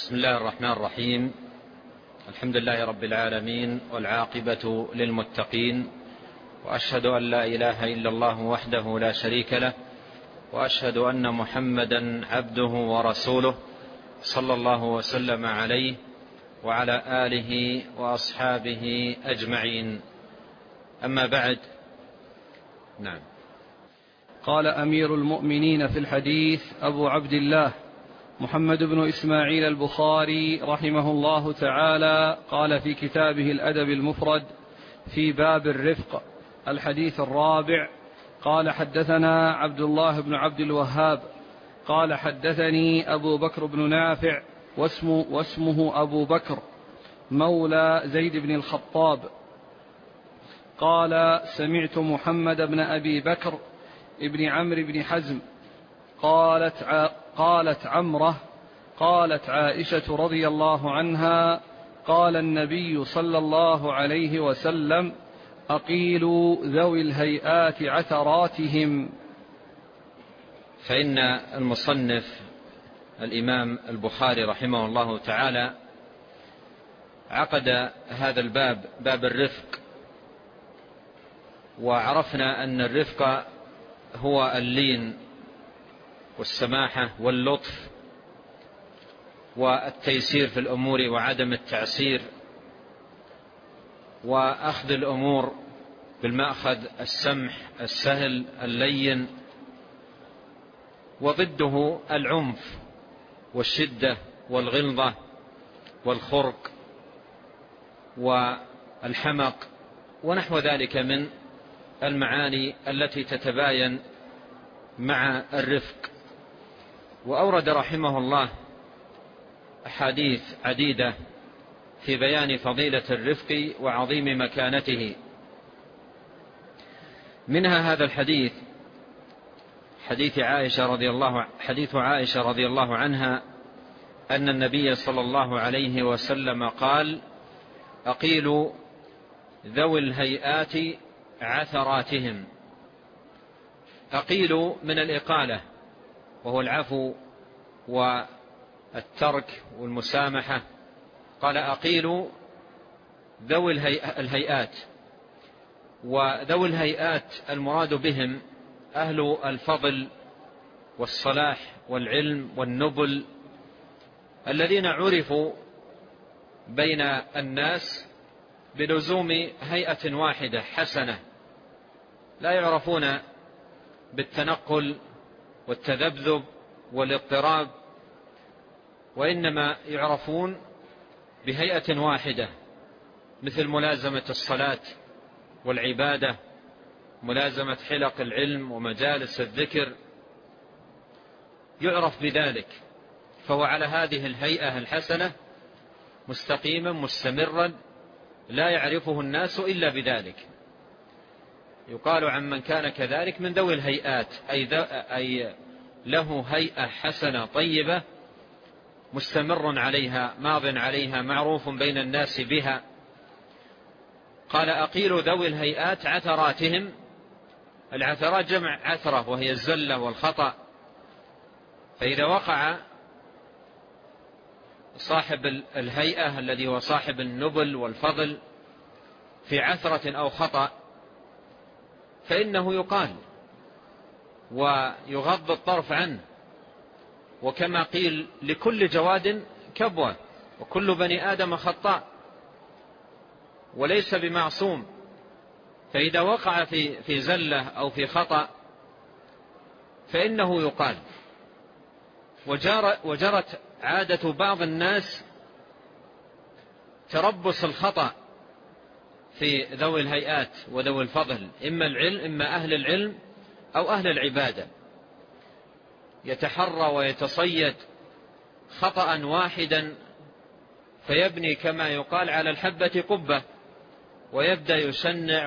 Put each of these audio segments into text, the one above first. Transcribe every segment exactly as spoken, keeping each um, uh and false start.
بسم الله الرحمن الرحيم. الحمد لله رب العالمين، والعاقبة للمتقين، وأشهد أن لا إله إلا الله وحده لا شريك له، وأشهد أن محمدا عبده ورسوله صلى الله وسلم عليه وعلى آله وأصحابه أجمعين. أما بعد. نعم. قال أمير المؤمنين في الحديث أبو عبد الله محمد بن إسماعيل البخاري رحمه الله تعالى، قال في كتابه الأدب المفرد في باب الرفق الحديث الرابع، قال حدثنا عبد الله بن عبد الوهاب قال حدثني أبو بكر بن نافع واسمه, واسمه أبو بكر مولى زيد بن الخطاب قال سمعت محمد بن أبي بكر ابن عمرو بن حزم قالت ع... قالت عمره قالت عائشة رضي الله عنها قال النبي صلى الله عليه وسلم أقيلوا ذوي الهيئات عثراتهم. فإن المصنف الإمام البخاري رحمه الله تعالى عقد هذا الباب باب الرفق، وعرفنا أن الرفق هو اللين والسماحة واللطف والتيسير في الأمور وعدم التعسير، وأخذ الأمور بالمأخذ السمح السهل اللين، وضده العنف والشدة والغلظة والخرق والحمق ونحو ذلك من المعاني التي تتباين مع الرفق. وأورد رحمه الله أحاديث عديدة في بيان فضيلة الرفق وعظيم مكانته، منها هذا الحديث حديث عائشة رضي الله حديث عائشة رضي الله عنها أن النبي صلى الله عليه وسلم قال: أقيلوا ذوي الهيئات عثراتهم. أقيلوا من الإقالة، وهو العفو والترك والمسامحة. قال أقيلوا ذوي الهيئات، وذوي الهيئات المراد بهم أهل الفضل والصلاح والعلم والنبل، الذين عرفوا بين الناس بلزوم هيئة واحدة حسنة، لا يعرفون بالتنقل والتذبذب والاضطراب، وإنما يعرفون بهيئة واحدة، مثل ملازمة الصلاة والعبادة، ملازمة حلق العلم ومجالس الذكر، يعرف بذلك، فهو على هذه الهيئة الحسنة مستقيما مستمرا لا يعرفه الناس إلا بذلك. يقال عن من كان كذلك من ذوي الهيئات، أي, أي له هيئة حسنة طيبة مستمر عليها ماض عليها معروف بين الناس بها. قال أقيلوا ذوي الهيئات عثراتهم. العثرات جمع عثرة، وهي الزلة والخطأ. فإذا وقع صاحب الهيئة الذي هو صاحب النبل والفضل في عثرة أو خطأ فإنه يقال ويغض الطرف عنه، وكما قيل لكل جواد كبوة، وكل بني آدم خطاء وليس بمعصوم. فإذا وقع في في زلة أو في خطأ فإنه يقال. وجرت عادة بعض الناس تربص الخطأ في ذوي الهيئات وذوي الفضل، إما العلم إما أهل العلم أو أهل العبادة، يتحرى ويتصيد خطأ واحدا فيبني كما يقال على الحبة قبة، ويبدأ يشنع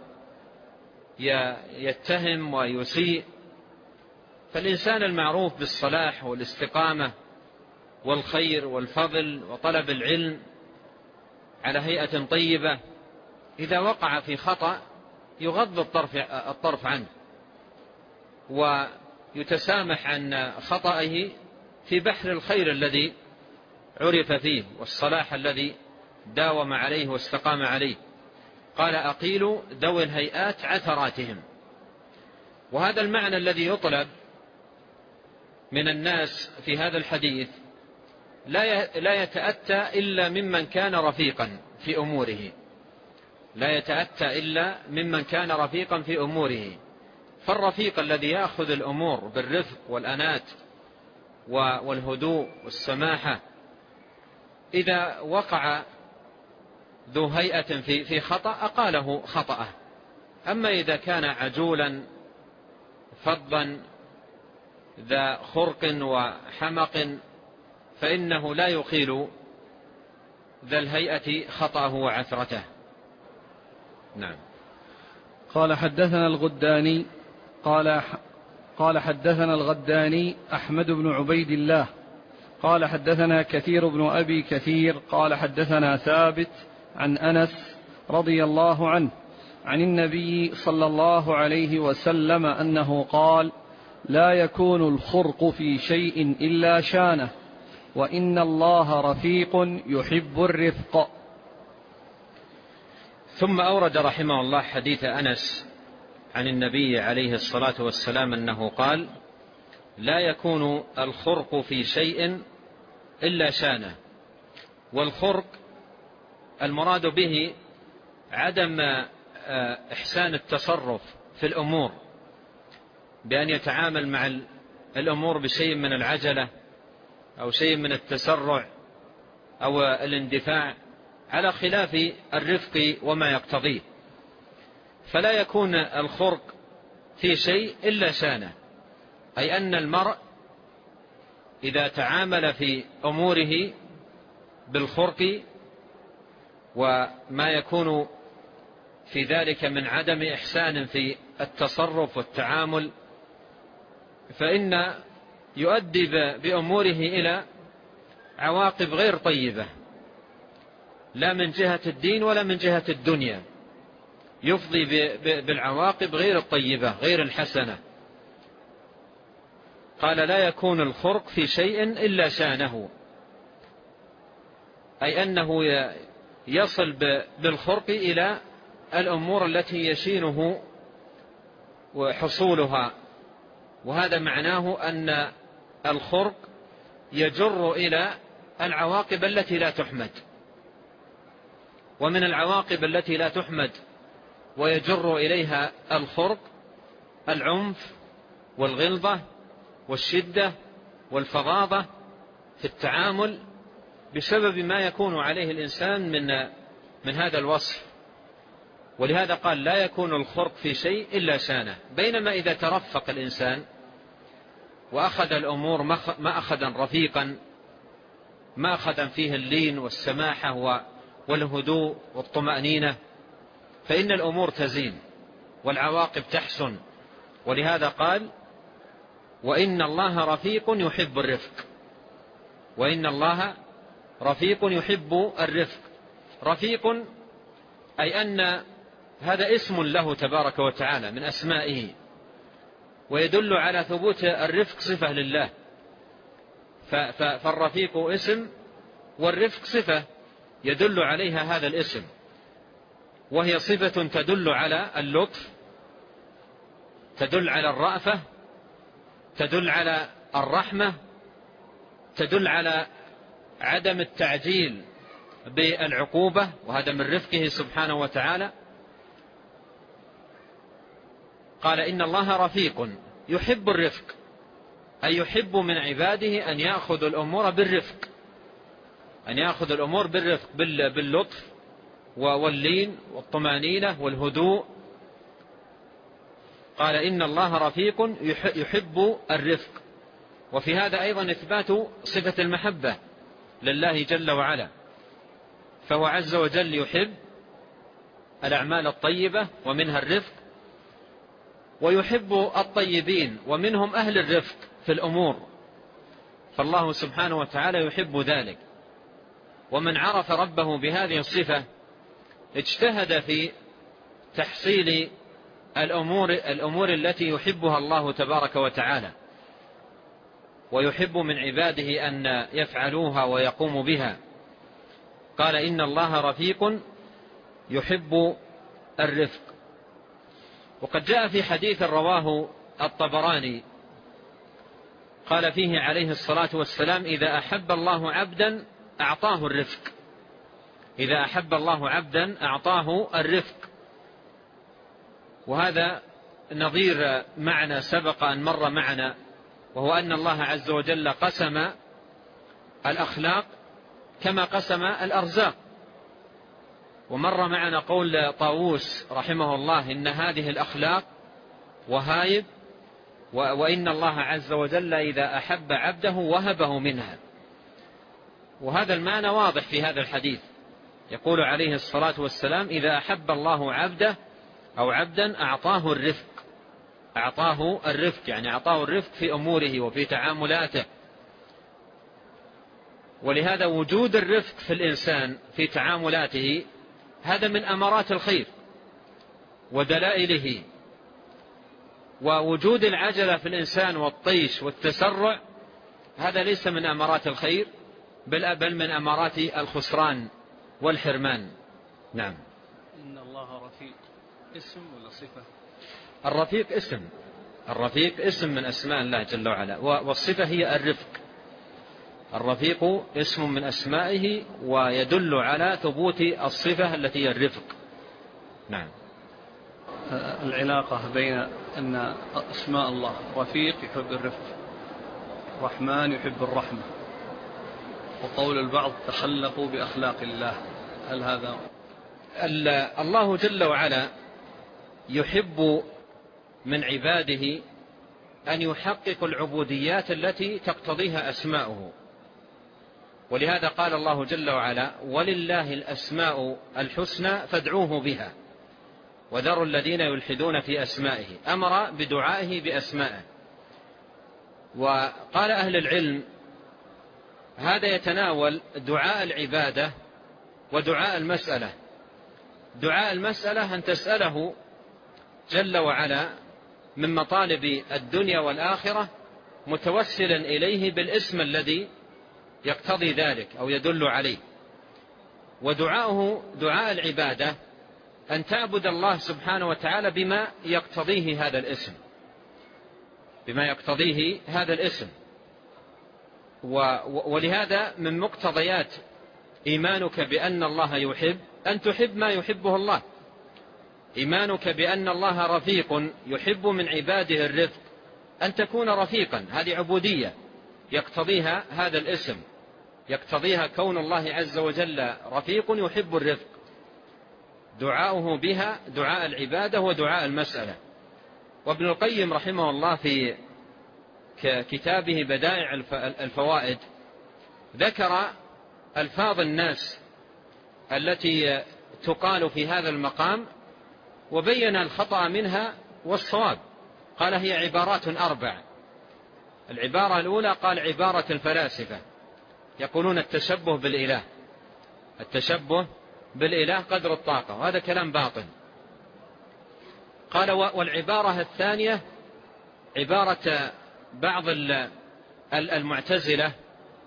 ويتهم ويسيء. فالإنسان المعروف بالصلاح والاستقامة والخير والفضل وطلب العلم على هيئة طيبة إذا وقع في خطأ يغض الطرف, الطرف عنه ويتسامح عن خطئه في بحر الخير الذي عرف فيه والصلاح الذي داوم عليه واستقام عليه. قال أقيل ذوي الهيئات عثراتهم. وهذا المعنى الذي يطلب من الناس في هذا الحديث لا يتأتى إلا ممن كان رفيقا في أموره، لا يتأتى إلا ممن كان رفيقا في أموره. فالرفيق الذي يأخذ الأمور بالرفق والأنات والهدوء والسماحة إذا وقع ذو هيئة في خطأ أقاله خطأه. أما إذا كان عجولا فظا ذا خرق وحمق فإنه لا يقيل ذا الهيئة خطأه وعثرته. نعم. قال حدثنا الغداني قال قال حدثنا الغداني أحمد بن عبيد الله قال حدثنا كثير بن أبي كثير قال حدثنا ثابت عن أنس رضي الله عنه عن النبي صلى الله عليه وسلم أنه قال: لا يكون الخرق في شيء إلا شانه، وإن الله رفيق يحب الرفق. ثم أورد رحمه الله حديث أنس عن النبي عليه الصلاة والسلام أنه قال: لا يكون الخرق في شيء إلا شانه. والخرق المراد به عدم إحسان التصرف في الأمور، بأن يتعامل مع الأمور بشيء من العجلة أو شيء من التسرع أو الاندفاع على خلاف الرفق وما يقتضيه. فلا يكون الخرق في شيء إلا شانه، أي أن المرء إذا تعامل في أموره بالخرق وما يكون في ذلك من عدم إحسان في التصرف والتعامل فإن يؤدي بأموره إلى عواقب غير طيبة، لا من جهة الدين ولا من جهة الدنيا، يفضي بالعواقب غير الطيبة غير الحسنة. قال: لا يكون الخرق في شيء إلا شانه، أي أنه يصل بالخرق إلى الأمور التي يشينه وحصولها. وهذا معناه أن الخرق يجر إلى العواقب التي لا تحمد. ومن العواقب التي لا تحمد ويجر إليها الخرق العنف والغلظة والشدة والفظاظة في التعامل بسبب ما يكون عليه الإنسان من من هذا الوصف. ولهذا قال: لا يكون الخرق في شيء إلا شانه. بينما إذا ترفق الإنسان وأخذ الأمور مأخذا رفيقا، مأخذا فيه اللين والسماحة والهدوء والطمأنينة، فإن الأمور تزين والعواقب تحسن. ولهذا قال: وإن الله رفيق يحب الرفق. وإن الله رفيق يحب الرفق. رفيق أي أن هذا اسم له تبارك وتعالى من أسمائه، ويدل على ثبوت الرفق صفة لله. فالرفيق اسم والرفق صفة يدل عليها هذا الاسم، وهي صفة تدل على اللطف، تدل على الرأفة، تدل على الرحمة، تدل على عدم التعجيل بالعقوبة، وهذا من رفقه سبحانه وتعالى. قال: إن الله رفيق يحب الرفق، أي يحب من عباده أن يأخذ الأمور بالرفق، أن يأخذ الأمور بالرفق باللطف واللين والطمانينة والهدوء. قال: إن الله رفيق يحب الرفق. وفي هذا أيضا إثبات صفة المحبة لله جل وعلا، فهو عز وجل يحب الأعمال الطيبة ومنها الرفق، ويحب الطيبين ومنهم أهل الرفق في الأمور، فالله سبحانه وتعالى يحب ذلك. ومن عرف ربه بهذه الصفة اجتهد في تحصيل الأمور, الأمور التي يحبها الله تبارك وتعالى. ويحب من عباده أن يفعلوها ويقوموا بها. قال إن الله رفيق يحب الرفق. وقد جاء في حديث رواه الطبراني قال فيه عليه الصلاة والسلام: إذا أحب الله عبدا أعطاه الرفق. إذا أحب الله عبدا أعطاه الرفق. وهذا نظير معنى سبق أن مر معنا، وهو أن الله عز وجل قسم الأخلاق كما قسم الأرزاق. ومر معنا قول طاووس رحمه الله: إن هذه الأخلاق وهايب، وإن الله عز وجل إذا أحب عبده وهبه منها. وهذا المعنى واضح في هذا الحديث. يقول عليه الصلاة والسلام: إذا أحب الله عبده أو عبدا أعطاه الرفق. أعطاه الرفق يعني أعطاه الرفق في أموره وفي تعاملاته. ولهذا وجود الرفق في الإنسان في تعاملاته هذا من أمارات الخير ودلائله. ووجود العجلة في الإنسان والطيش والتسرع هذا ليس من أمارات الخير، بل من أمارات الخسران والحرمان. نعم. إن الله رفيق اسم ولا صفة؟ الرفيق اسم. الرفيق اسم من أسماء الله جل وعلا، والصفة هي الرفق. الرفيق اسم من أسمائه ويدل على ثبوت الصفة التي هي الرفق. نعم. العلاقة بين أن أسماء الله رفيق يحب الرفق، رحمن يحب الرحمة، وقول البعض تخلقوا بأخلاق الله، هل هذا؟ الله جل وعلا يحب من عباده أن يحققوا العبوديات التي تقتضيها أسماؤه. ولهذا قال الله جل وعلا: ولله الأسماء الحسنى فادعوه بها وذروا الذين يلحدون في أسمائه. أمر بدعائه بأسمائه. وقال أهل العلم: هذا يتناول دعاء العبادة ودعاء المسألة. دعاء المسألة أن تسأله جل وعلا من مطالب الدنيا والآخرة متوسلا إليه بالاسم الذي يقتضي ذلك أو يدل عليه. ودعاؤه دعاء العبادة أن تعبد الله سبحانه وتعالى بما يقتضيه هذا الاسم، بما يقتضيه هذا الاسم. ولهذا من مقتضيات إيمانك بأن الله يحب أن تحب ما يحبه الله. إيمانك بأن الله رفيق يحب من عباده الرفق، أن تكون رفيقا، هذه عبودية يقتضيها هذا الاسم، يقتضيها كون الله عز وجل رفيق يحب الرفق. دعاؤه بها دعاء العبادة ودعاء المسألة. وابن القيم رحمه الله في كتابه بدائع الفوائد ذكر ألفاظ الناس التي تقال في هذا المقام وبين الخطأ منها والصواب. قال: هي عبارات أربع. العبارة الأولى قال عبارة الفلاسفة، يقولون التشبه بالإله، التشبه بالإله قدر الطاقة، وهذا كلام باطل. قال: والعبارة الثانية عبارة بعض المعتزلة،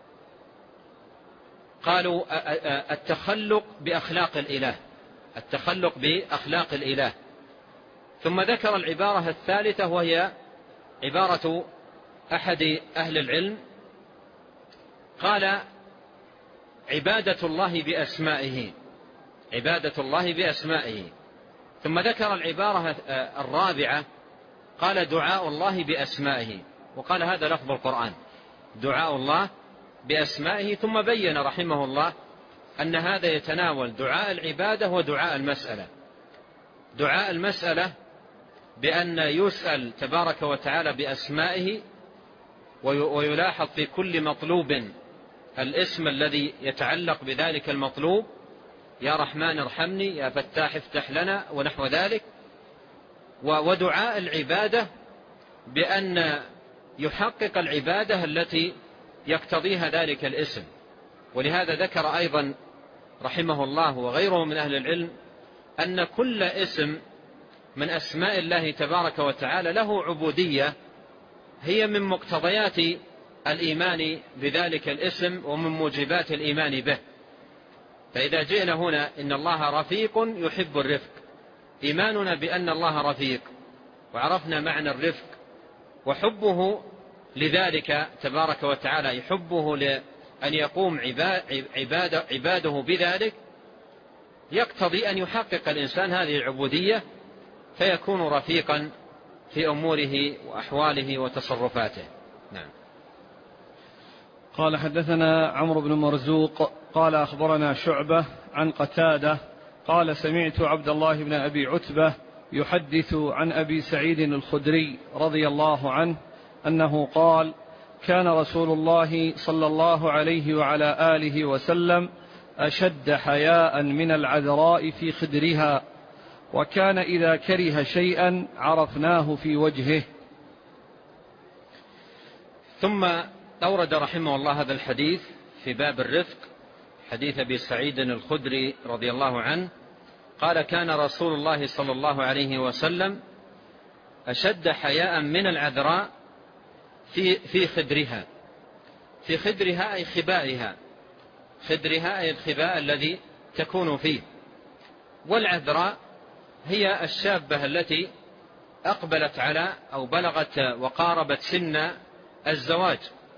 قالوا التخلق بأخلاق الإله، التخلق بأخلاق الإله. ثم ذكر العبارة الثالثة وهي عبارة أحد أهل العلم، قال عبادة الله بأسمائه، عبادة الله بأسمائه. ثم ذكر العبارة الرابعة قال دعاء الله بأسمائه، وقال هذا لفظ القرآن، دعاء الله بأسمائه. ثم بين رحمه الله أن هذا يتناول دعاء العبادة ودعاء المسألة. دعاء المسألة بأن يسأل تبارك وتعالى بأسمائه، ويلاحظ في كل مطلوب الاسم الذي يتعلق بذلك المطلوب، يا رحمن ارحمني، يا فتاح افتح لنا، ونحو ذلك. ودعاء العبادة بأن يحقق العبادة التي يقتضيها ذلك الاسم. ولهذا ذكر أيضا رحمه الله وغيره من أهل العلم أن كل اسم من أسماء الله تبارك وتعالى له عبودية هي من مقتضيات الإيمان بذلك الاسم ومن موجبات الإيمان به. فإذا جئنا هنا إن الله رفيق يحب الرفق، إيماننا بأن الله رفيق وعرفنا معنى الرفق وحبه لذلك تبارك وتعالى، يحبه لأن يقوم عباده, عباده بذلك، يقتضي أن يحقق الإنسان هذه العبودية فيكون رفيقا في أموره وأحواله وتصرفاته. نعم. قال حدثنا عمرو بن مرزوق قال أخبرنا شعبة عن قتادة قال سمعت عبد الله بن أبي عتبة يحدث عن أبي سعيد الخدري رضي الله عنه أنه قال كان رسول الله صلى الله عليه وعلى آله وسلم أشد حياء من العذراء في خدرها، وكان إذا كره شيئا عرفناه في وجهه. ثم أورد رحمه الله هذا الحديث في باب الرفق، حديث أبي سعيد الخدري رضي الله عنه قال كان رسول الله صلى الله عليه وسلم أشد حياء من العذراء في في خدرها. في خدرها أي خبائها، خدرها أي الخباء الذي تكون فيه. والعذراء هي الشابة التي أقبلت على أو بلغت وقاربت سن الزواج،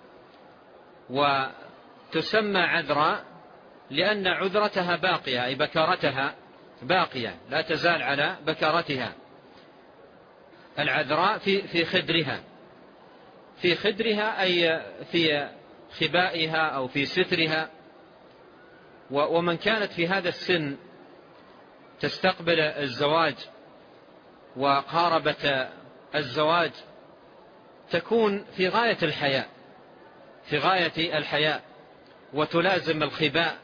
وتسمى عذراء لأن عذرتها باقية، أي بكارتها باقية لا تزال على بكارتها. العذراء في في خدرها، في خدرها أي في خبائها أو في سترها. ومن كانت في هذا السن تستقبل الزواج وقاربت الزواج تكون في غاية الحياء، في غاية الحياء، وتلازم الخباء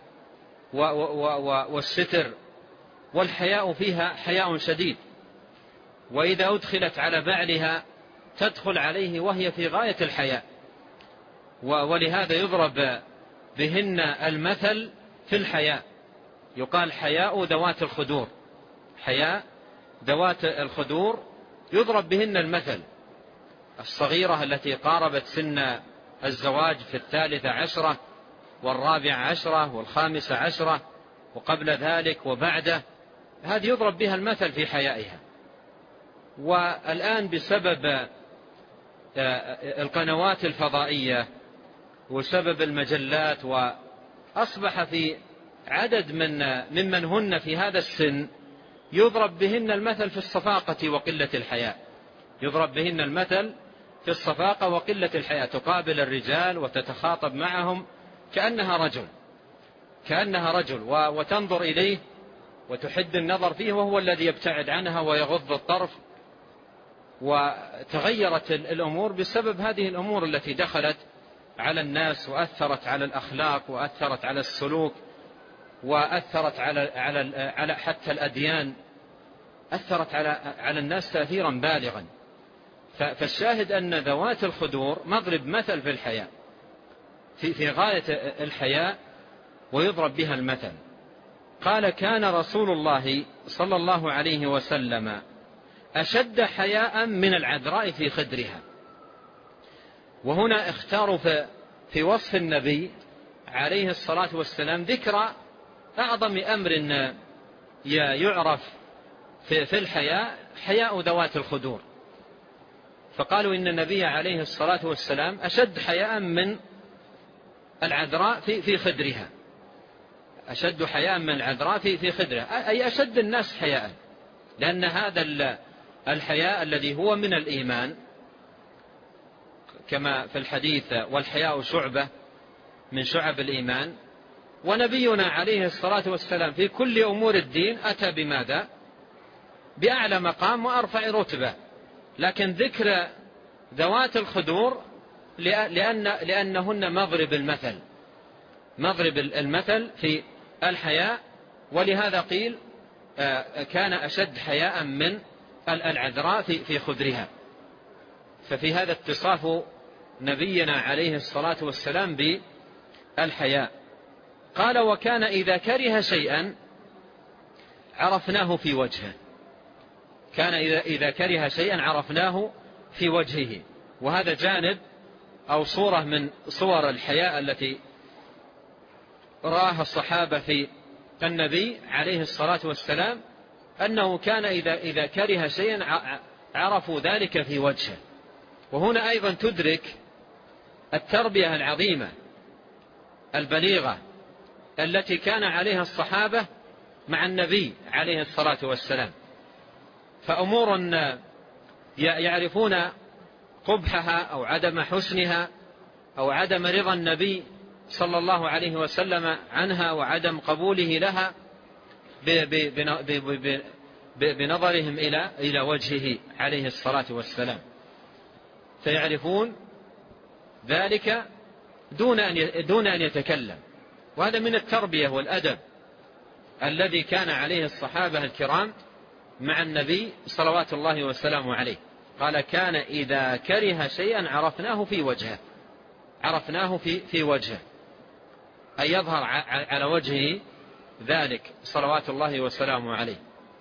والستر، والحياء فيها حياء شديد. وإذا أدخلت على بعلها تدخل عليه وهي في غاية الحياء، ولهذا يضرب بهن المثل في الحياء، يقال حياء ذوات الخدور، حياء ذوات الخدور يضرب بهن المثل. الصغيرة التي قاربت سن الزواج في الثالثة عشرة والرابعة عشرة والخامسة عشرة وقبل ذلك وبعده، هذه يضرب بها المثل في حيائها. والآن بسبب القنوات الفضائية وسبب المجلات، وأصبح في عدد من ممن هن في هذا السن يضرب بهن المثل في الصفاقة وقلة الحياء، يضرب بهن المثل في الصفاقة وقلة الحياء، تقابل الرجال وتتخاطب معهم كأنها رجل، كأنها رجل، وتنظر إليه وتحد النظر فيه وهو الذي يبتعد عنها ويغض الطرف. وتغيرت الأمور بسبب هذه الأمور التي دخلت على الناس وأثرت على الأخلاق وأثرت على السلوك وأثرت على على على حتى الأديان، أثرت على على الناس تأثيرا بالغا. فالشاهد أن ذوات الخدور مضرب مثل في الحياء، في في غاية الحياء، ويضرب بها المثل. قال كان رسول الله صلى الله عليه وسلم أشد حياء من العذراء في خدرها. وهنا اختاروا في وصف النبي عليه الصلاة والسلام ذكر أعظم أمر يعرف في الحياء، حياء ذوات الخدور. فقالوا إن النبي عليه الصلاة والسلام أشد حياء من العذراء في في خدرها، أشد حياء من العذراء في في خدرها، أي أشد الناس حياء، لأن هذا الحياء الذي هو من الإيمان كما في الحديث والحياء شعبة من شعب الإيمان. ونبينا عليه الصلاة والسلام في كل أمور الدين أتى بماذا؟ بأعلى مقام وأرفع رتبة، لكن ذكر ذوات الخدور لأن لأنهن مضرب المثل، مضرب المثل في الحياء. ولهذا قيل كان أشد حياء من العذراء في خدرها. ففي هذا اتصاف نبينا عليه الصلاة والسلام بالحياء. قال وكان إذا كره شيئا عرفناه في وجهه، كان إذا إذا كره شيئا عرفناه في وجهه. وهذا جانب أو صورة من صور الحياء التي رآها الصحابة في النبي عليه الصلاة والسلام أنه كان إذا, إذا كره شيئا عرفوا ذلك في وجهه. وهنا أيضا تدرك التربية العظيمة البليغة التي كان عليها الصحابة مع النبي عليه الصلاة والسلام. فأمور يعرفون قبحها أو عدم حسنها أو عدم رضا النبي صلى الله عليه وسلم عنها وعدم قبوله لها بنظرهم إلى إلى وجهه عليه الصلاة والسلام، فيعرفون ذلك دون أن دون أن يتكلم. وهذا من التربية والأدب الذي كان عليه الصحابة الكرام مع النبي صلوات الله وسلامه عليه. قال كان إذا كره شيئا عرفناه في وجهه، عرفناه في في وجهه، أي يظهر على وجهه ذلك صلوات الله وسلامه عليه.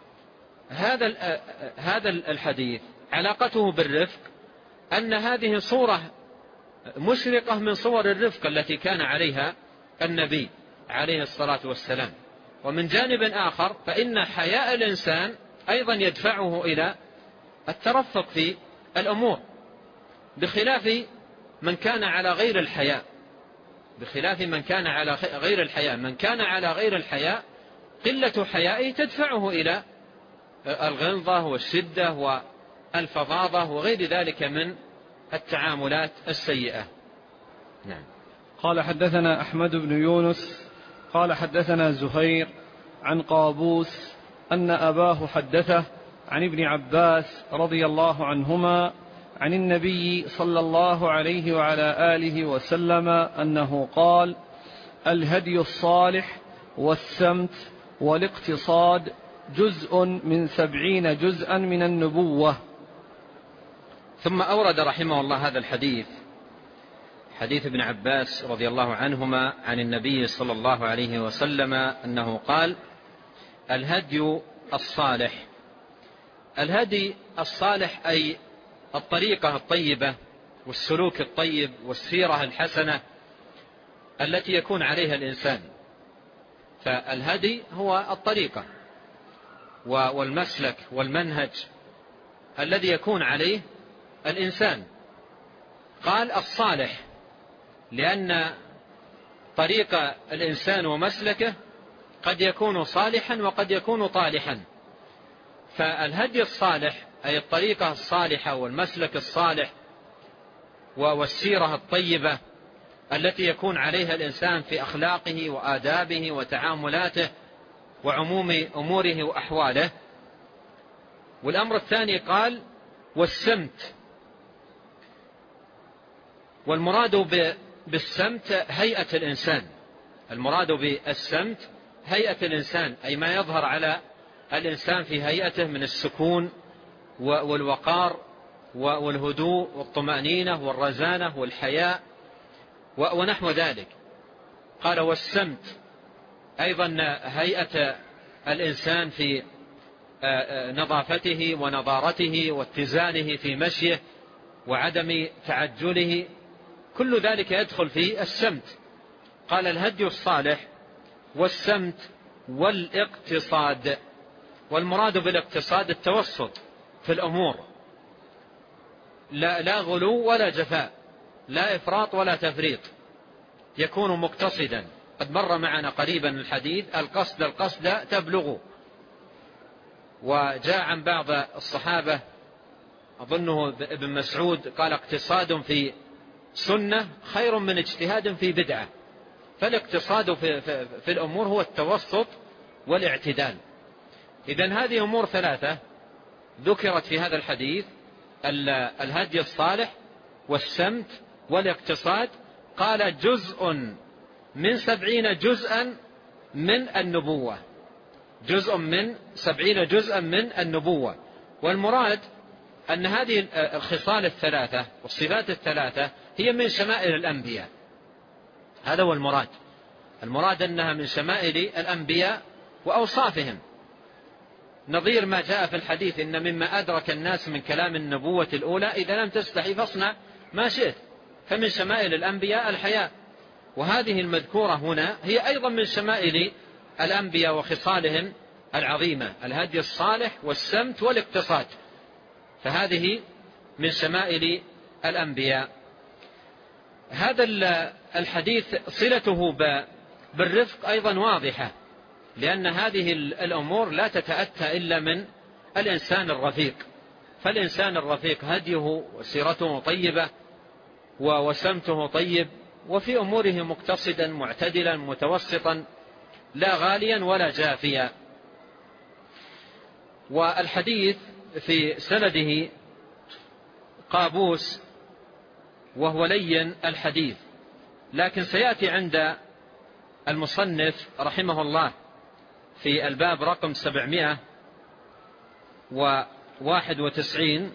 هذا هذا الحديث علاقته بالرفق أن هذه صورة مشرقة من صور الرفق التي كان عليها النبي عليه الصلاة والسلام. ومن جانب آخر فإن حياء الإنسان أيضا يدفعه إلى الترفق في الأمور، بخلاف من كان على غير الحياء، بخلاف من كان على غير الحياء. من كان على غير الحياء قلة حيائه تدفعه إلى الغلظة والشدة والفظاظة وغير ذلك من التعاملات السيئة. نعم. قال حدثنا أحمد بن يونس قال حدثنا زهير عن قابوس أن أباه حدثه عن ابن عباس رضي الله عنهما عن النبي صلى الله عليه وعلى آله وسلم أنه قال: الهدي الصالح والسمت والاقتصاد جزء من سبعين جزءا من النبوة. ثم أورد رحمه الله هذا الحديث، حديث ابن عباس رضي الله عنهما عن النبي صلى الله عليه وسلم أنه قال: الهدي الصالح. الهدي الصالح أي الطريقة الطيبة والسلوك الطيب والسيرة الحسنة التي يكون عليها الإنسان. فالهدي هو الطريقة والمسلك والمنهج الذي يكون عليه الإنسان. قال الصالح لأن طريق الإنسان ومسلكه قد يكون صالحا وقد يكون طالحا. فالهدي الصالح أي الطريقة الصالحة والمسلك الصالح والسيرة الطيبة التي يكون عليها الإنسان في أخلاقه وآدابه وتعاملاته وعموم أموره وأحواله. والأمر الثاني قال والسمت، والمراد بالسمت هيئة الإنسان. المراد بالسمت هيئة الإنسان أي ما يظهر على الإنسان في هيئته من السكون والوقار والهدوء والطمأنينة والرزانة والحياء ونحو ذلك. قال والسمت أيضا هيئة الإنسان في نظافته ونضارته واتزانه في مشيه وعدم تعجله، كل ذلك يدخل في السمت. قال الهدي الصالح والسمت والاقتصاد، والمراد بالاقتصاد التوسط في الأمور، لا, لا غلو ولا جفاء، لا إفراط ولا تفريط، يكون مقتصدا. قد مر معنا قريبا الحديث القصد القصد تبلغ. وجاء عن بعض الصحابة أظنه ابن مسعود قال اقتصاد في سنة خير من اجتهاد في بدعة. فالاقتصاد في, في, في الأمور هو التوسط والاعتدال. إذن هذه أمور ثلاثة ذكرت في هذا الحديث: الهدي الصالح والسمت والاقتصاد. قال جزء من سبعين جزءا من النبوة، جزء من سبعين جزءا من النبوة. والمراد أن هذه الخصال الثلاثة والصفات الثلاثة هي من شمائل الأنبياء. هذا هو المراد. المراد أنها من شمائل الأنبياء وأوصافهم، نظير ما جاء في الحديث: إن مما أدرك الناس من كلام النبوة الأولى إذا لم تستحي فاصنع ما شئت فمن شمائل الأنبياء الحياء، وهذه المذكورة هنا هي أيضا من شمائل الأنبياء وخصالهم العظيمة، الهدي الصالح والسمت والاقتصاد، فهذه من شمائل الأنبياء. هذا الحديث صلته بالرفق أيضا واضحة، لأن هذه الأمور لا تتأتى إلا من الإنسان الرفيق، فالإنسان الرفيق هديه وسيرته طيبة وسمته طيب، وفي أموره مقتصدا معتدلا متوسطا، لا غاليا ولا جافيا. والحديث في سنده قابوس وهو لين الحديث، لكن سيأتي عند المصنف رحمه الله في الباب رقم سبعمائة وواحد وتسعين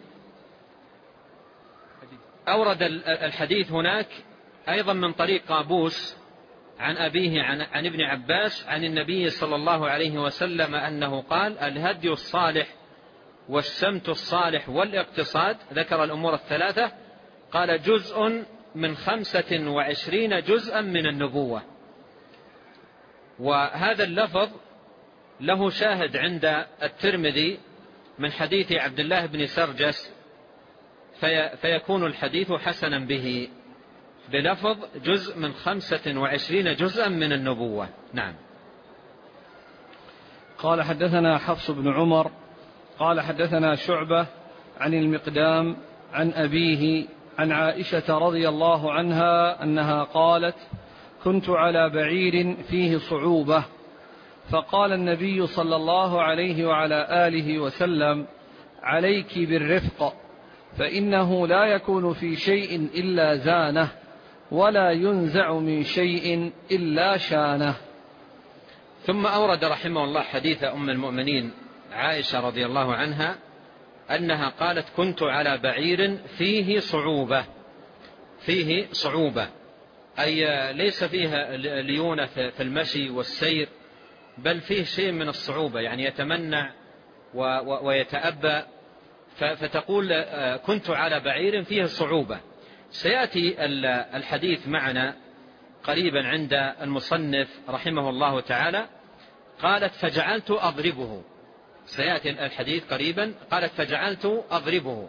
أورد الحديث هناك أيضا من طريق قابوس عن أبيه عن, عن ابن عباس عن النبي صلى الله عليه وسلم أنه قال: الهدي الصالح والسمت الصالح والاقتصاد، ذكر الأمور الثلاثة، قال: جزء من خمسة وعشرين جزءا من النبوة. وهذا اللفظ له شاهد عند الترمذي من حديث عبد الله بن سرجس، في فيكون الحديث حسنا به بلفظ جزء من خمسة وعشرين جزءا من النبوة. نعم. قال: حدثنا حفص بن عمر قال حدثنا شعبة عن المقدام عن أبيه عن عائشة رضي الله عنها أنها قالت: كنت على بعير فيه صعوبة، فقال النبي صلى الله عليه وعلى آله وسلم: عليك بالرفق، فإنه لا يكون في شيء إلا زانه، ولا ينزع من شيء إلا شانه. ثم أورد رحمه الله حديث أم المؤمنين عائشة رضي الله عنها أنها قالت: كنت على بعير فيه صعوبة. فيه صعوبة أي ليس فيها ليونة في المشي والسير، بل فيه شيء من الصعوبة، يعني يتمنع ويتأبى، فتقول كنت على بعير فيه صعوبة. سيأتي الحديث معنا قريبا عند المصنف رحمه الله تعالى. قالت: فجعلت أضربه. سيأتي الحديث قريبا. قالت: فجعلت أضربه.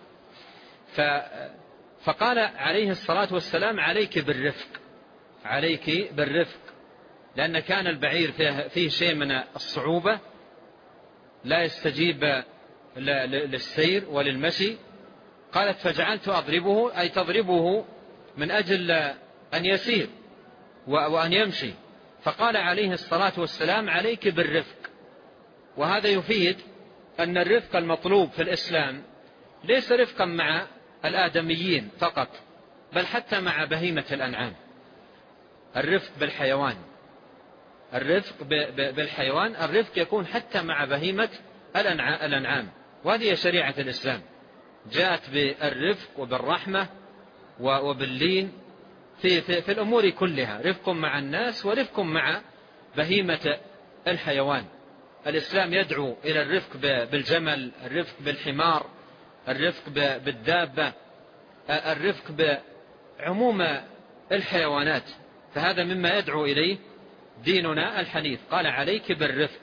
فقال عليه الصلاة والسلام: عليك بالرفق، عليك بالرفق، لأن كان البعير فيه, فيه شيء من الصعوبة، لا يستجيب للسير وللمشي. قالت: فجعلت أضربه، أي تضربه من أجل أن يسير وأن يمشي. فقال عليه الصلاة والسلام: عليك بالرفق. وهذا يفيد أن الرفق المطلوب في الإسلام ليس رفقا مع الآدميين فقط، بل حتى مع بهيمة الأنعام. الرفق بالحيوان، الرفق بالحيوان، الرفق يكون حتى مع بهيمة الأنعام. وهذه شريعة الإسلام، جاءت بالرفق وبالرحمة وباللين في, في, في الأمور كلها، رفق مع الناس ورفق مع بهيمة الحيوان. الإسلام يدعو إلى الرفق بالجمل، الرفق بالحمار، الرفق بالدابة، الرفق بعموم الحيوانات، فهذا مما يدعو إليه ديننا الحنيف. قال: عليك بالرفق.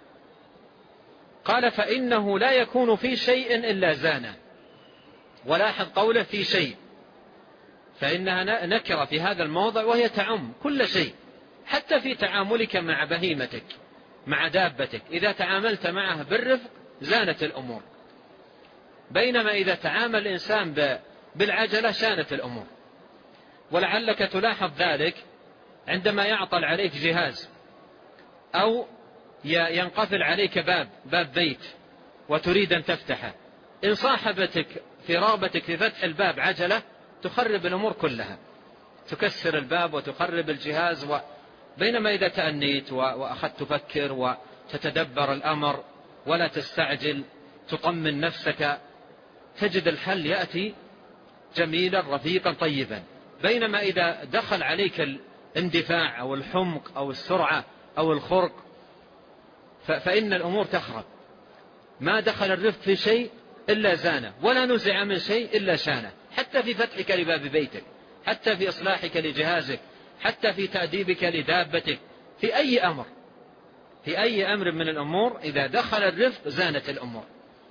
قال: فإنه لا يكون في شيء إلا زانه. ولاحظ قوله في شيء، فإنها نكرة في هذا الموضع، وهي تعم كل شيء، حتى في تعاملك مع بهيمتك، مع دابتك، إذا تعاملت معها بالرفق زانت الأمور، بينما إذا تعامل الإنسان بالعجلة شانت الأمور. ولعلك تلاحظ ذلك عندما يعطل عليك جهاز، أو ينقفل عليك باب باب بيت وتريد أن تفتحه، إن صاحبتك في رغبتك في فتح الباب عجلة تخرب الأمور كلها، تكسر الباب وتخرب الجهاز. و... بينما إذا تأنيت وأخذت تفكر وتتدبر الأمر ولا تستعجل، تطمن نفسك، تجد الحل يأتي جميلا رفيقا طيبا. بينما إذا دخل عليك الاندفاع أو الحمق أو السرعة أو الخرق فإن الأمور تخرب. ما دخل الرفق في شيء إلا زانه، ولا نزع من شيء إلا شانه، حتى في فتحك لباب بيتك حتى في إصلاحك لجهازك، حتى في تأديبك لدابتك، في أي أمر في أي أمر من الأمور إذا دخل الرفق زانت الأمور.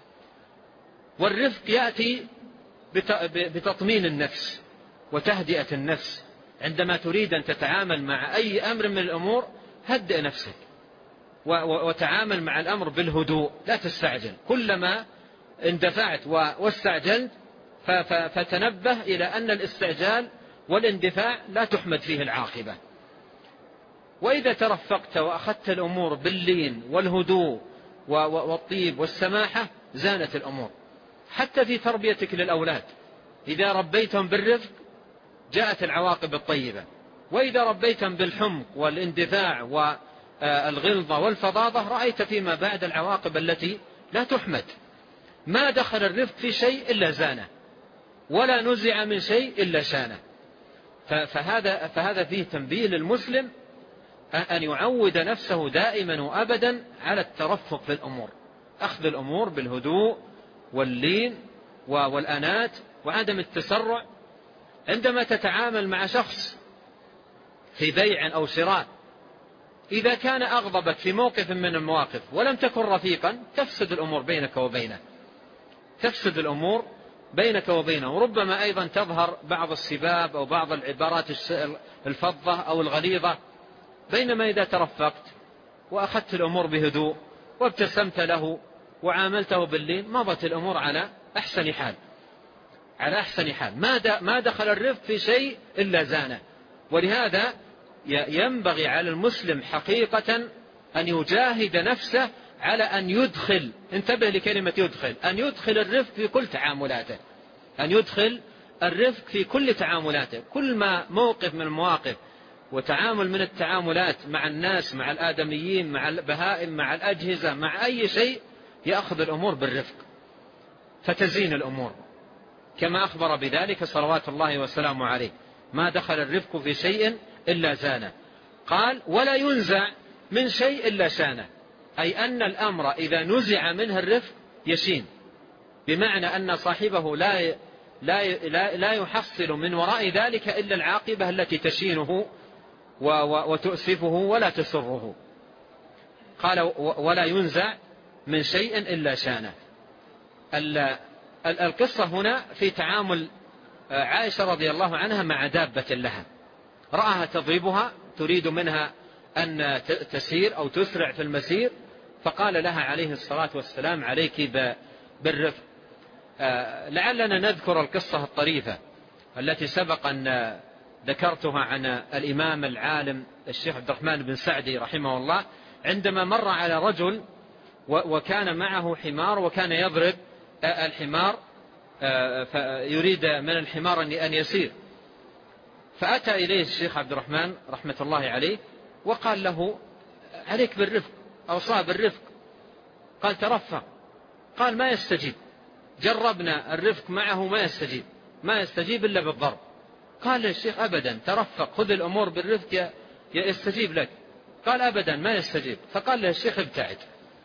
والرفق يأتي بتطمين النفس وتهدئة النفس. عندما تريد أن تتعامل مع أي أمر من الأمور هدئ نفسك وتعامل مع الأمر بالهدوء، لا تستعجل. كلما اندفعت واستعجلت فتنبه إلى أن الاستعجال والاندفاع لا تحمد فيه العاقبة. وإذا ترفقت وأخذت الأمور باللين والهدوء والطيب والسماحة زانت الأمور. حتى في تربيتك للأولاد، إذا ربيتهم بالرفق جاءت العواقب الطيبة، وإذا ربيتهم بالحمق والاندفاع والغلظة والفظاظة رأيت فيما بعد العواقب التي لا تحمد. ما دخل الرفق في شيء إلا زانه، ولا نزع من شيء إلا شانه. فهذا, فهذا فيه تنبيه للمسلم أن يعود نفسه دائما وأبدا على الترفق في الأمور، أخذ الأمور بالهدوء واللين والأنات وعدم التسرع. عندما تتعامل مع شخص في بيع أو شراء، إذا كان أغضبك في موقف من المواقف ولم تكن رفيقا تفسد الأمور بينك وبينه تفسد الأمور بينك وبينه وربما أيضا تظهر بعض السباب أو بعض العبارات الفظة أو الغليظة. بينما إذا ترفقت وأخذت الأمور بهدوء وابتسمت له وعاملته باللين مضت الأمور على أحسن حال على أحسن حال. ما دخل الرفق في شيء إلا زانه. ولهذا ينبغي على المسلم حقيقة أن يجاهد نفسه على أن يدخل، انتبه لكلمة يدخل، أن يدخل الرفق في كل تعاملاته أن يدخل الرفق في كل تعاملاته. كل ما موقف من المواقف وتعامل من التعاملات مع الناس، مع الآدميين، مع البهائم، مع الأجهزة، مع أي شيء يأخذ الأمور بالرفق فتزين الأمور، كما أخبر بذلك صلوات الله وسلامه عليه: ما دخل الرفق في شيء إلا زانه. قال: ولا ينزع من شيء إلا شانه، أي أن الأمر إذا نزع منه الرفق يشين، بمعنى أن صاحبه لا لا لا يحصل من وراء ذلك إلا العاقبة التي تشينه وتؤسفه ولا تسره. قال: ولا ينزع من شيء إلا شانه. القصة هنا في تعامل عائشة رضي الله عنها مع دابة لها، رآها تضربها تريد منها أن تسير أو تسرع في المسير، فقال لها عليه الصلاة والسلام: عليك بالرفق. لعلنا نذكر القصة الطريفة التي سبق أن ذكرتها عن الإمام العالم الشيخ عبد الرحمن بن سعدي رحمه الله، عندما مر على رجل وكان معه حمار وكان يضرب الحمار فيريد من الحمار أن يسير، فأتى إليه الشيخ عبد الرحمن رحمة الله عليه وقال له: عليك بالرفق، أوصاه بالرفق. قال: ترفق. قال: ما يستجيب، جربنا الرفق معه ما يستجيب ما يستجيب إلا بالضرب. قال الشيخ: أبدا، ترفق، خذ الأمور بالرفق يستجيب لك. قال: أبدا ما يستجيب. فقال له الشيخ: ابتعد،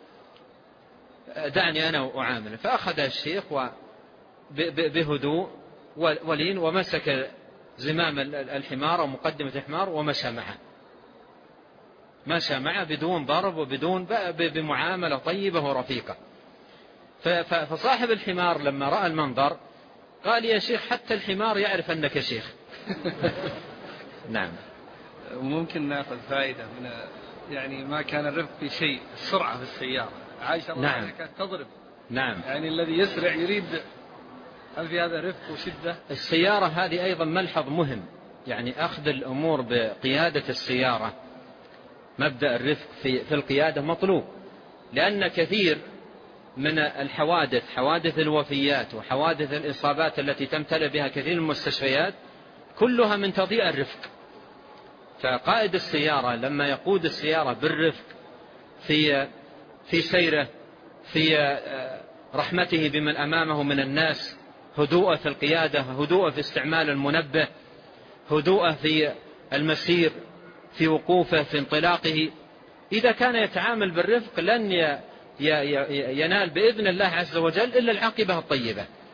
دعني أنا أعامل. فأخذ الشيخ بهدوء ولين ومسك زمام الحمار ومقدمة الحمار ومشى معه مشى معه بدون ضرب وبدون بمعاملة طيبة ورفيقة. فصاحب الحمار لما رأى المنظر قال: يا شيخ، حتى الحمار يعرف أنك شيخ. نعم. ممكن نأخذ فائدة من يعني ما كان الرفق في شيء، السرعة في السيارة. عائشة رضي الله عنها كانت تضرب. نعم. يعني الذي يسرع يريد، هل في هذا رفق وشدة؟ السيارة هذه أيضا ملحظ مهم، يعني أخذ الأمور بقيادة السيارة، مبدأ الرفق في, في القيادة مطلوب، لأن كثير من الحوادث، حوادث الوفيات وحوادث الإصابات التي تمتلئ بها كثير من المستشفيات كلها من تضييع الرفق. فقائد السيارة لما يقود السيارة بالرفق في في سيره، في رحمته بمن أمامه من الناس، هدوء في القيادة، هدوء في استعمال المنبه، هدوء في المسير، في وقوفه، في انطلاقه، إذا كان يتعامل بالرفق لن ينال بإذن الله عز وجل إلا العاقبة الطيبة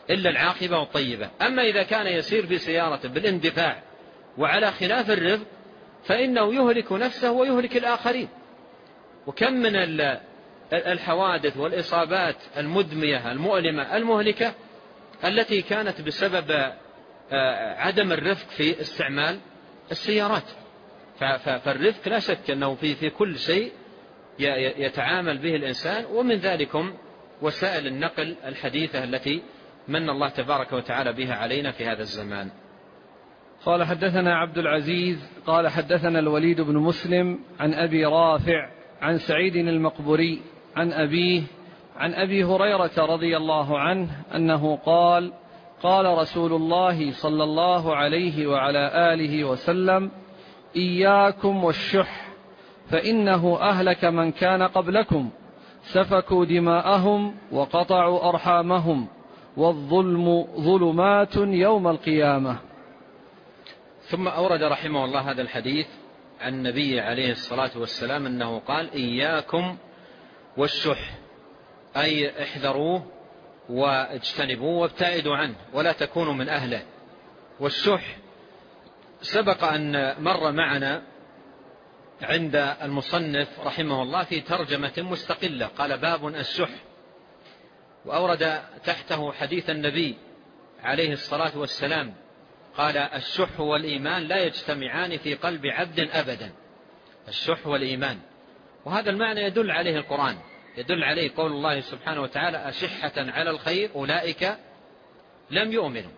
إلا العاقبة الطيبة. أما إذا كان يسير بسيارة بالاندفاع وعلى خلاف الرفق فإنه يهلك نفسه ويهلك الآخرين. وكم من الحوادث والإصابات المدمية المؤلمة المهلكة التي كانت بسبب عدم الرفق في استعمال السيارات. فالرفق لا شك أنه في في كل شيء يتعامل به الإنسان، ومن ذلكم وسائل النقل الحديثة التي من الله تبارك وتعالى بها علينا في هذا الزمان. قال حدثنا عبد العزيز قال حدثنا الوليد بن مسلم عن أبي رافع عن سعيد المقبري عن أبيه عن أبي هريرة رضي الله عنه أنه قال قال رسول الله صلى الله عليه وعلى آله وسلم: إياكم والشح فإنه أهلك من كان قبلكم، سفكوا دماءهم وقطعوا أرحامهم، والظلم ظلمات يوم القيامة. ثم أورد رحمه الله هذا الحديث عن النبي عليه الصلاة والسلام أنه قال: إياكم والشح، أي احذروه واجتنبوه وابتعدوا عنه ولا تكونوا من أهله. والشح سبق أن مر معنا عند المصنف رحمه الله في ترجمة مستقلة، قال: باب الشح، وأورد تحته حديث النبي عليه الصلاة والسلام قال: الشح والإيمان لا يجتمعان في قلب عبد أبدا. الشح والإيمان، وهذا المعنى يدل عليه القرآن، يدل عليه قول الله سبحانه وتعالى: أشحة على الخير أولئك لم يؤمنوا.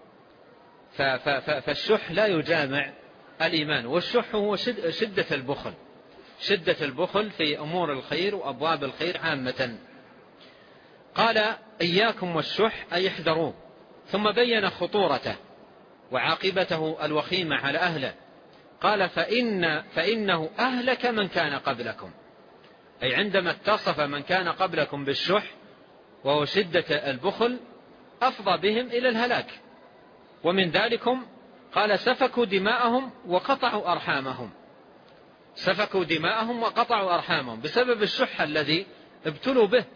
فالشح لا يجامع الإيمان، والشح هو شدة البخل، شدة البخل في أمور الخير وأبواب الخير عامة. قال: إياكم والشح، أي احذروه، ثم بين خطورته وعاقبته الوخيمة على أهله. قال: فإن فإنه أهلك من كان قبلكم، أي عندما اتصف من كان قبلكم بالشح وهو شدة البخل أفضى بهم إلى الهلاك. ومن ذلكم قال: سفكوا دماءهم وقطعوا أرحامهم. سفكوا دماءهم وقطعوا أرحامهم بسبب الشح الذي ابتلوا به.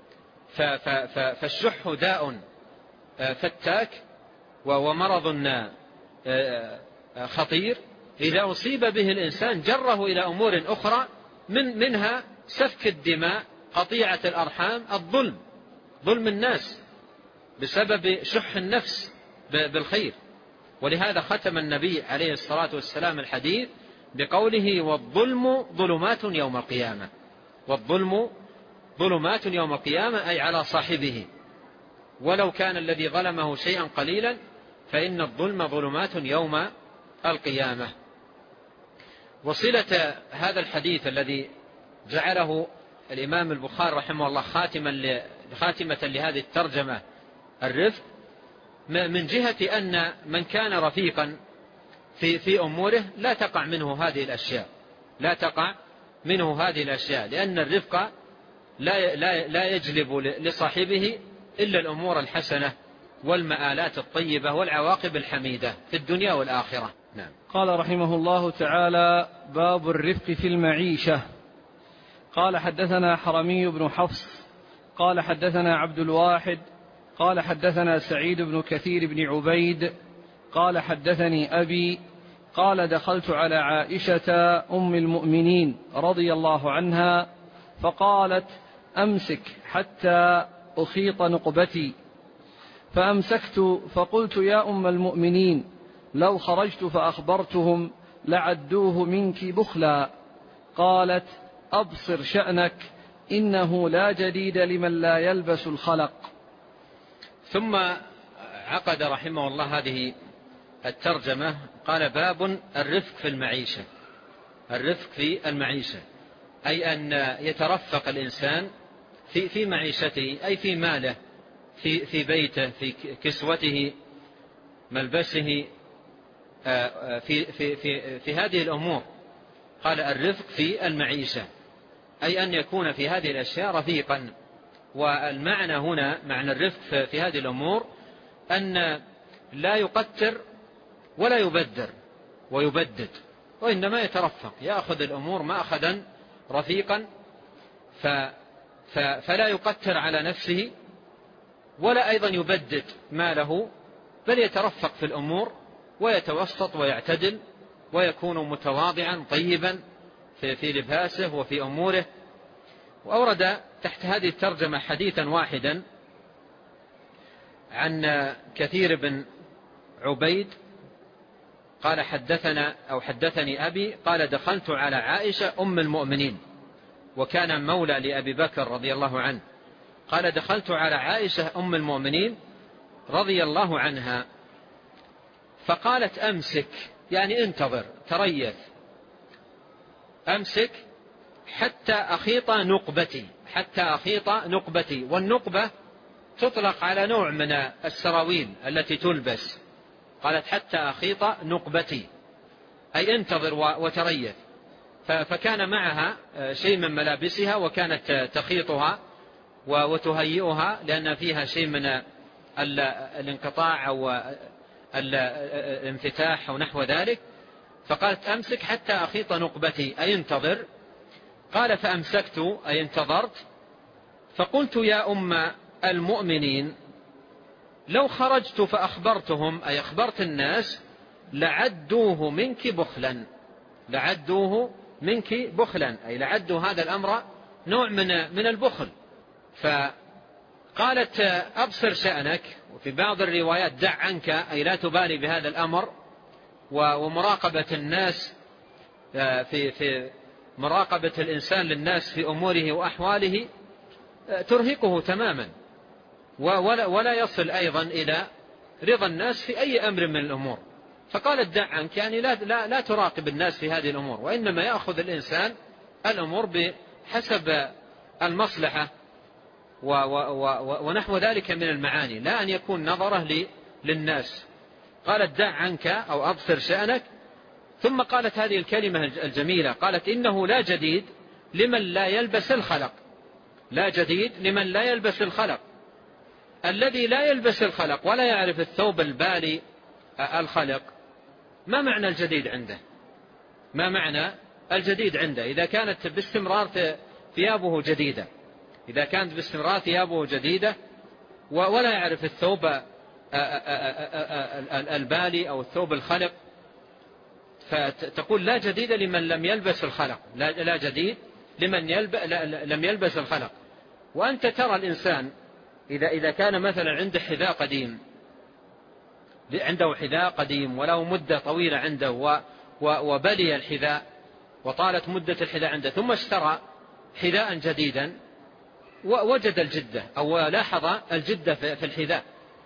فالشح داء فتاك ومرض خطير، إذا أصيب به الإنسان جره إلى أمور أخرى، من منها سفك الدماء، قطيعة الأرحام، الظلم، ظلم الناس بسبب شح النفس بالخير. ولهذا ختم النبي عليه الصلاة والسلام الحديث بقوله: والظلم ظلمات يوم القيامة. والظلم ظلمات يوم القيامة، أي على صاحبه، ولو كان الذي ظلمه شيئا قليلا فإن الظلم ظلمات يوم القيامة. وصلة هذا الحديث الذي جعله الإمام البخاري رحمه الله خاتمة خاتمة لهذه الترجمة الرفق، من جهة أن من كان رفيقا في في أموره لا تقع منه هذه الأشياء، لا تقع منه هذه الأشياء، لأن الرفق لا لا لا يجلب لصاحبه إلا الأمور الحسنة والمآلات الطيبة والعواقب الحميدة في الدنيا والآخرة. نعم. قال رحمه الله تعالى: باب الرفق في المعيشة. قال: حدثنا حرمي بن حفص قال حدثنا عبد الواحد قال حدثنا سعيد بن كثير بن عبيد قال حدثني أبي قال: دخلت على عائشة أم المؤمنين رضي الله عنها فقالت: أمسك حتى أخيط نقبتي، فأمسكت فقلت: يا أم المؤمنين، لو خرجت فأخبرتهم لعدوه منك بخلا. قالت: أبصر شأنك، إنه لا جديد لمن لا يلبس الخلق. ثم عقد رحمه الله هذه الترجمة، قال: باب الرفق في المعيشة. الرفق في المعيشة، أي أن يترفق الإنسان في في معيشته، أي في ماله، في في بيته، في كسوته، ملبسه، في في في في هذه الأمور. قال: الرفق في المعيشة، أي أن يكون في هذه الأشياء رفيقا. والمعنى هنا، معنى الرفق في هذه الأمور، أن لا يقتر ولا يبدر ويبدد، وإنما يترفق، يأخذ الأمور مأخذا رفيقا، فلا يقتر على نفسه ولا أيضا يبدد ماله، بل يترفق في الأمور ويتوسط ويعتدل ويكون متواضعا طيبا في لباسه وفي أموره. وأورد تحت هذه الترجمة حديثا واحدا عن كثير بن عبيد قال حدثنا أو حدثني أبي قال دخلت على عائشة أم المؤمنين، وكان مولى لأبي بكر رضي الله عنه، قال دخلت على عائشة أم المؤمنين رضي الله عنها فقالت أمسك، يعني انتظر تريث، أمسك حتى أخيط نقبتي، حتى أخيط نقبتي. والنقبة تطلق على نوع من السراويل التي تلبس، قالت حتى أخيط نقبتي أي انتظر وتريث. فكان معها شيء من ملابسها وكانت تخيطها وتهيئها لأن فيها شيء من الانقطاع أو الانفتاح أو نحو ذلك. فقالت أمسك حتى أخيط نقبتي أي انتظر. قال فأمسكت أي انتظرت. فقلت يا أم المؤمنين لو خرجت فأخبرتهم أي أخبرت الناس لعدوه منك بخلا، لعدوه منك بخلا أي لعدوا هذا الأمر نوع من من البخل. فقالت أبصر شأنك، وفي بعض الروايات دع عنك أي لا تبالي بهذا الأمر، ومراقبة الناس في في مراقبة الإنسان للناس في أموره وأحواله ترهقه تماما، ولا, ولا يصل أيضا إلى رضا الناس في أي أمر من الأمور. فقالت دع عنك يعني لا, لا, لا تراقب الناس في هذه الأمور، وإنما يأخذ الإنسان الأمور بحسب المصلحة و و و ونحو ذلك من المعاني، لا أن يكون نظره للناس. قالت دع عنك أو أبصر شأنك. ثم قالت هذه الكلمة الجميلة، قالت إنه لا جديد لمن لا يلبس الخلق، لا جديد لمن لا يلبس الخلق. الذي لا يلبس الخلق ولا يعرف الثوب البالي الخلق، ما معنى الجديد عنده؟ ما معنى الجديد عنده إذا كانت باستمرار ثيابه جديدة، إذا كانت باستمرار ثيابه جديدة ولا يعرف الثوب البالي أو الثوب الخلق، فتقول لا جديد لمن لم يلبس الخلق، لا جديد لمن لم يلبس الخلق. وأنت ترى الإنسان إذا إذا كان مثلا عنده حذاء قديم، عنده حذاء قديم وله مدة طويلة عنده وبلي الحذاء وطالت مدة الحذاء عنده، ثم اشترى حذاء جديدا ووجد الجدة أو لاحظ الجدة في الحذاء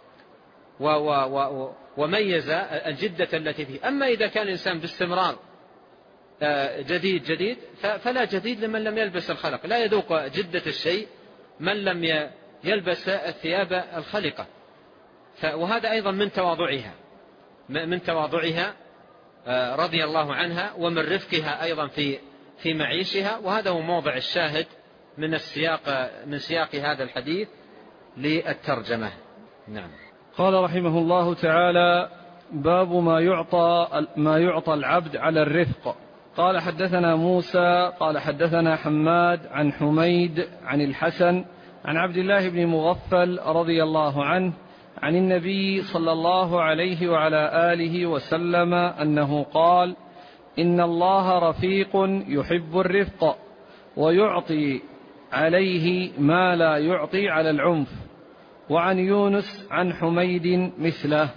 وميز الجدة التي فيه. أما إذا كان الإنسان باستمرار جديد جديد فلا جديد لمن لم يلبس الخلق، لا يذوق جدة الشيء من لم يلبس الثياب الخلقة. وهذا أيضا من تواضعها من تواضعها رضي الله عنها، ومن رفقها أيضا في في معيشها. وهذا هو موضع الشاهد من السياق من سياق هذا الحديث للترجمة. نعم. قال رحمه الله تعالى: باب ما يعطى ما يعطى العبد على الرفق. قال حدثنا موسى قال حدثنا حماد عن حميد عن الحسن عن عبد الله بن مغفل رضي الله عنه عن النبي صلى الله عليه وعلى آله وسلم أنه قال: إن الله رفيق يحب الرفق ويعطي عليه ما لا يعطي على العنف. وعن يونس عن حميد مثله.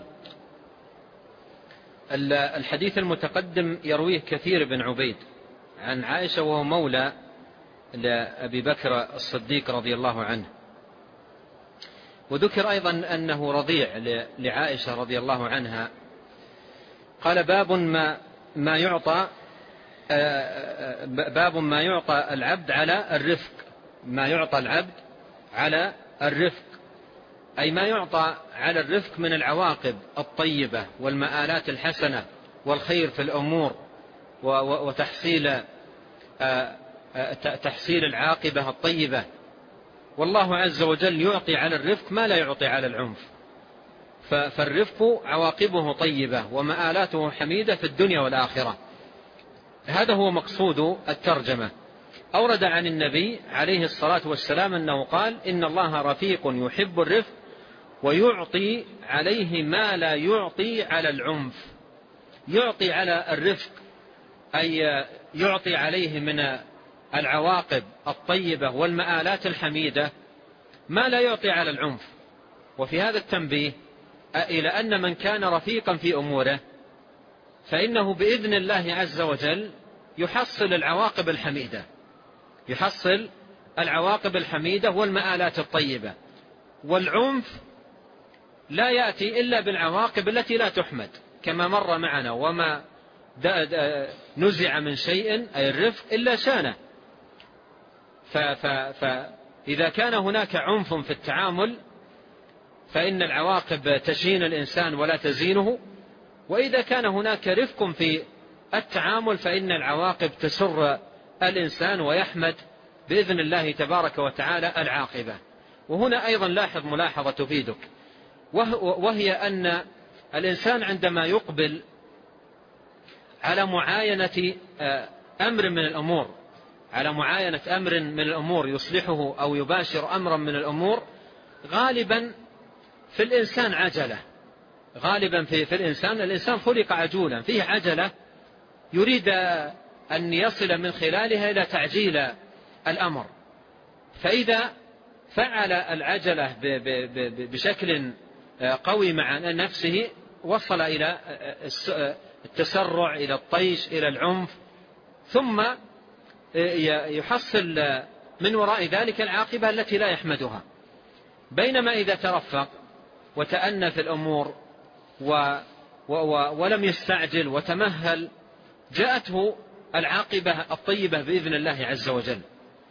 الحديث المتقدم يرويه كثير بن عبيد عن عائشة، وهو مولى لأبي بكر الصديق رضي الله عنه. وذكر أيضا أنه رضيع لعائشة رضي الله عنها. قال: باب ما ما يعطى باب ما يعطى العبد على الرفق. ما يعطى العبد على الرفق أي ما يعطى على الرفق من العواقب الطيبة والمآلات الحسنة والخير في الأمور وتحصيل تحصيل العاقبة الطيبة. والله عز وجل يعطي على الرفق ما لا يعطي على العنف، فالرفق عواقبه طيبة ومآلاته حميدة في الدنيا والآخرة. هذا هو مقصود الترجمة. أورد عن النبي عليه الصلاة والسلام أنه قال: إن الله رفيق يحب الرفق ويعطي عليه ما لا يعطي على العنف. يعطي على الرفق، أي يعطي عليه من العواقب الطيبة والمآلات الحميدة ما لا يعطي على العنف. وفي هذا التنبيه إلى أن من كان رفيقا في أموره فإنه بإذن الله عز وجل يحصل العواقب الحميدة، يحصل العواقب الحميدة والمآلات الطيبة. والعنف لا يأتي إلا بالعواقب التي لا تحمد كما مر معنا، وما نزع من شيء أي الرفق إلا شانه. فإذا كان هناك عنف في التعامل فإن العواقب تشين الإنسان ولا تزينه، وإذا كان هناك رفق في التعامل فإن العواقب تسر الإنسان ويحمد بإذن الله تبارك وتعالى العاقبة. وهنا أيضا لاحظ ملاحظة تفيدك، وهي أن الإنسان عندما يقبل على معاينة أمر من الأمور على معاينة أمر من الأمور يصلحه أو يباشر أمرا من الأمور، غالبا في الإنسان عجلة. غالبا في, في الإنسان الإنسان خلق عجولا، فيه عجلة يريد أن يصل من خلالها إلى تعجيل الأمر. فإذا فعل العجلة بشكل قوي مع نفسه وصل إلى التسرع، إلى الطيش، إلى العنف، ثم يحصل من وراء ذلك العاقبة التي لا يحمدها. بينما إذا ترفق وتأنى في الأمور و و ولم يستعجل وتمهل جاءته العاقبة الطيبة بإذن الله عز وجل.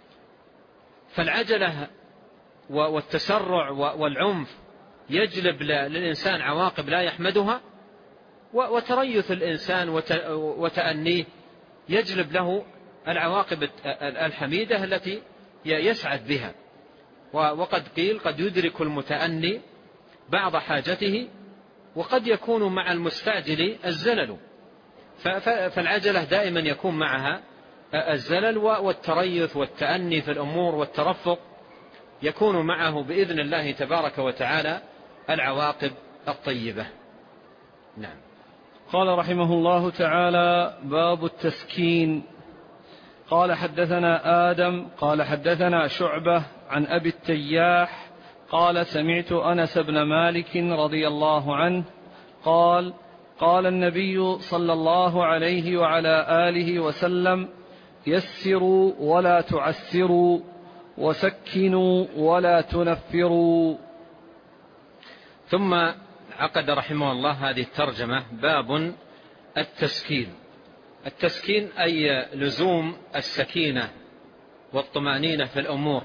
فالعجلة والتسرع والعنف يجلب للإنسان عواقب لا يحمدها، وتريث الإنسان وتأنيه يجلب له العواقب الحميدة التي يسعد بها. وقد قيل قد يدرك المتأني بعض حاجته وقد يكون مع المستعجل الزلل. فالعجلة دائما يكون معها الزلل، والتريث والتأني في الأمور والترفق يكون معه بإذن الله تبارك وتعالى العواقب الطيبة. نعم. قال رحمه الله تعالى: باب التسكين. قال حدثنا آدم قال حدثنا شعبة عن أبي التياح قال سمعت أنس بن مالك رضي الله عنه قال: قال النبي صلى الله عليه وعلى آله وسلم: يسروا ولا تعسروا، وسكنوا ولا تنفروا. ثم عقد رحمه الله هذه الترجمة: باب التسكين. التسكين أي لزوم السكينة والطمأنينة في الأمور،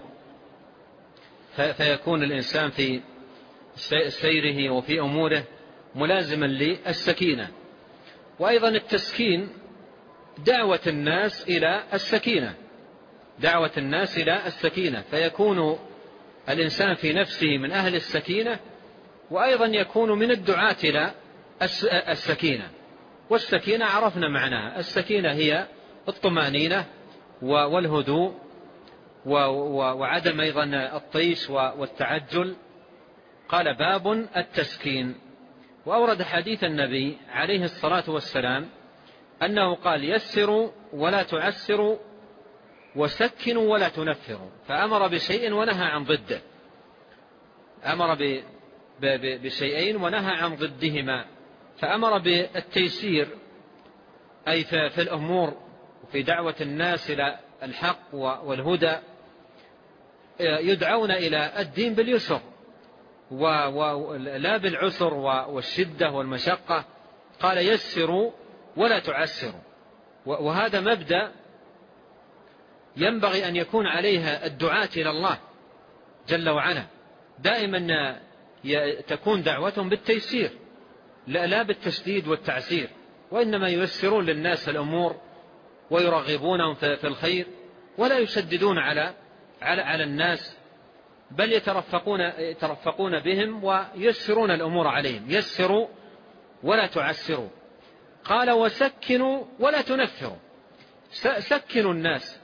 فيكون الإنسان في سيره وفي أموره ملازما للسكينة. وأيضا التسكين دعوة الناس إلى السكينة، دعوة الناس إلى السكينة، فيكون الإنسان في نفسه من أهل السكينة، وأيضا يكون من الدعاة إلى السكينة. والسكينة عرفنا معناها، السكينة هي الطمأنينة والهدوء وعدم أيضا الطيش والتعجل. قال: باب التسكين. وأورد حديث النبي عليه الصلاة والسلام أنه قال: يسروا ولا تعسروا، وسكنوا ولا تنفروا. فأمر بشيء ونهى عن ضده، أمر بشيئين ونهى عن ضدهما. فأمر بالتيسير أي في الأمور وفي دعوة الناس إلى الحق والهدى، يدعون إلى الدين باليسر ولا بالعسر والشدة والمشقة. قال: يسروا ولا تعسروا. وهذا مبدأ ينبغي أن يكون عليها الدعاة إلى الله جل وعلا، دائما تكون دعوتهم بالتيسير لا بالتشديد والتعسير، وإنما ييسرون للناس الأمور ويرغبونهم في الخير، ولا يشددون على على على الناس، بل يترفقون يترفقون بهم ويسرون الأمور عليهم. يسروا ولا تعسروا. قال: وسكنوا ولا تنفروا. سكنوا الناس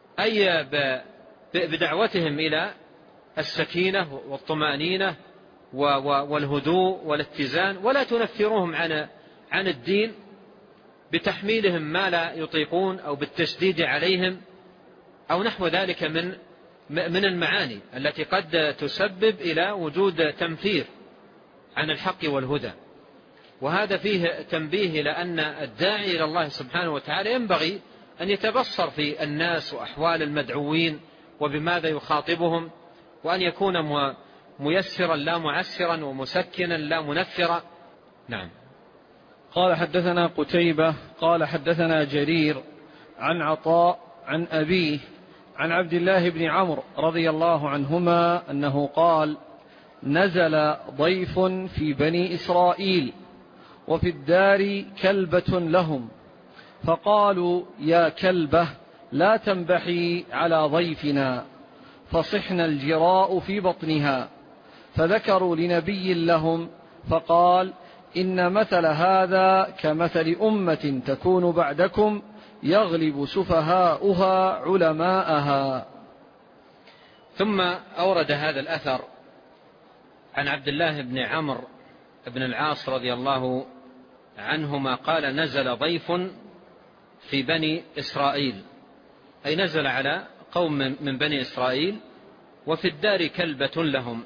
أي بدعوتهم إلى السكينة والطمأنينة والهدوء والاتزان، ولا تنفروهم عن عن الدين بتحميلهم ما لا يطيقون أو بالتشديد عليهم أو نحو ذلك من من المعاني التي قد تسبب إلى وجود تنفير عن الحق والهدى. وهذا فيه تنبيه إلى أن الداعي إلى الله سبحانه وتعالى ينبغي أن يتبصر في الناس وأحوال المدعوين وبماذا يخاطبهم، وأن يكون ميسرا لا معسرا ومسكنا لا منفرا. نعم. قال حدثنا قتيبة قال حدثنا جرير عن عطاء عن أبيه عن عبد الله بن عمرو رضي الله عنهما أنه قال: نزل ضيف في بني إسرائيل وفي الدار كلبة لهم، فقالوا: يا كلبة لا تنبحي على ضيفنا، فصحن الجراء في بطنها. فذكروا لنبي لهم فقال: إن مثل هذا كمثل أمة تكون بعدكم يغلب سفهاؤها علماءها. ثم أورد هذا الأثر عن عبد الله بن عمرو بن العاص رضي الله عنهما قال: نزل ضيف في بني إسرائيل، أي نزل على قوم من بني إسرائيل وفي الدار كلبة لهم،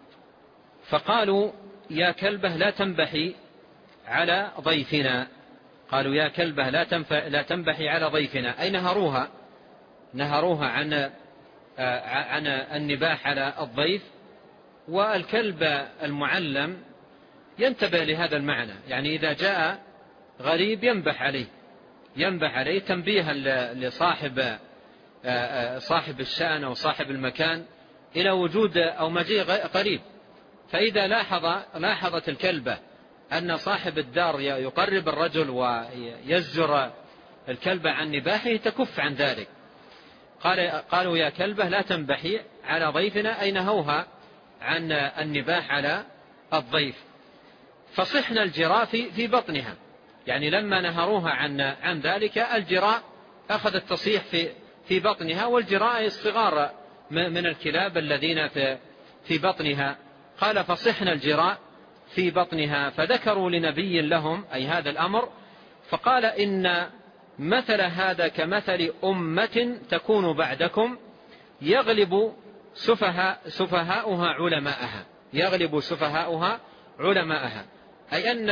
فقالوا: يا كلبة لا تنبحي على ضيفنا. قالوا: يا كلبة لا تنبحي على ضيفنا، أي نهروها نهروها عن عن النباح على الضيف. والكلب المعلم ينتبه لهذا المعنى، يعني إذا جاء غريب ينبح عليه ينبح عليه تنبيها لصاحب صاحب الشأن أو صاحب المكان إلى وجود أو مجيء قريب. فإذا لاحظ لاحظت الكلبة أن صاحب الدار يقرب الرجل ويزجر الكلبة عن نباحه تكف عن ذلك. قال قالوا: يا كلبة لا تنبحي على ضيفنا، أي نهوها عن النباح على الضيف. فصحن الجراء في بطنها، يعني لما نهروها عن عن ذلك الجراء أخذت تصيح في في بطنها، والجراء الصغار من الكلاب الذين في في بطنها. قال: فصحن الجراء في بطنها. فذكروا لنبي لهم أي هذا الأمر، فقال: إن مثل هذا كمثل أمة تكون بعدكم يغلب سفهاء سفهاؤها علماءها يغلب سفهاؤها علماءها أي أن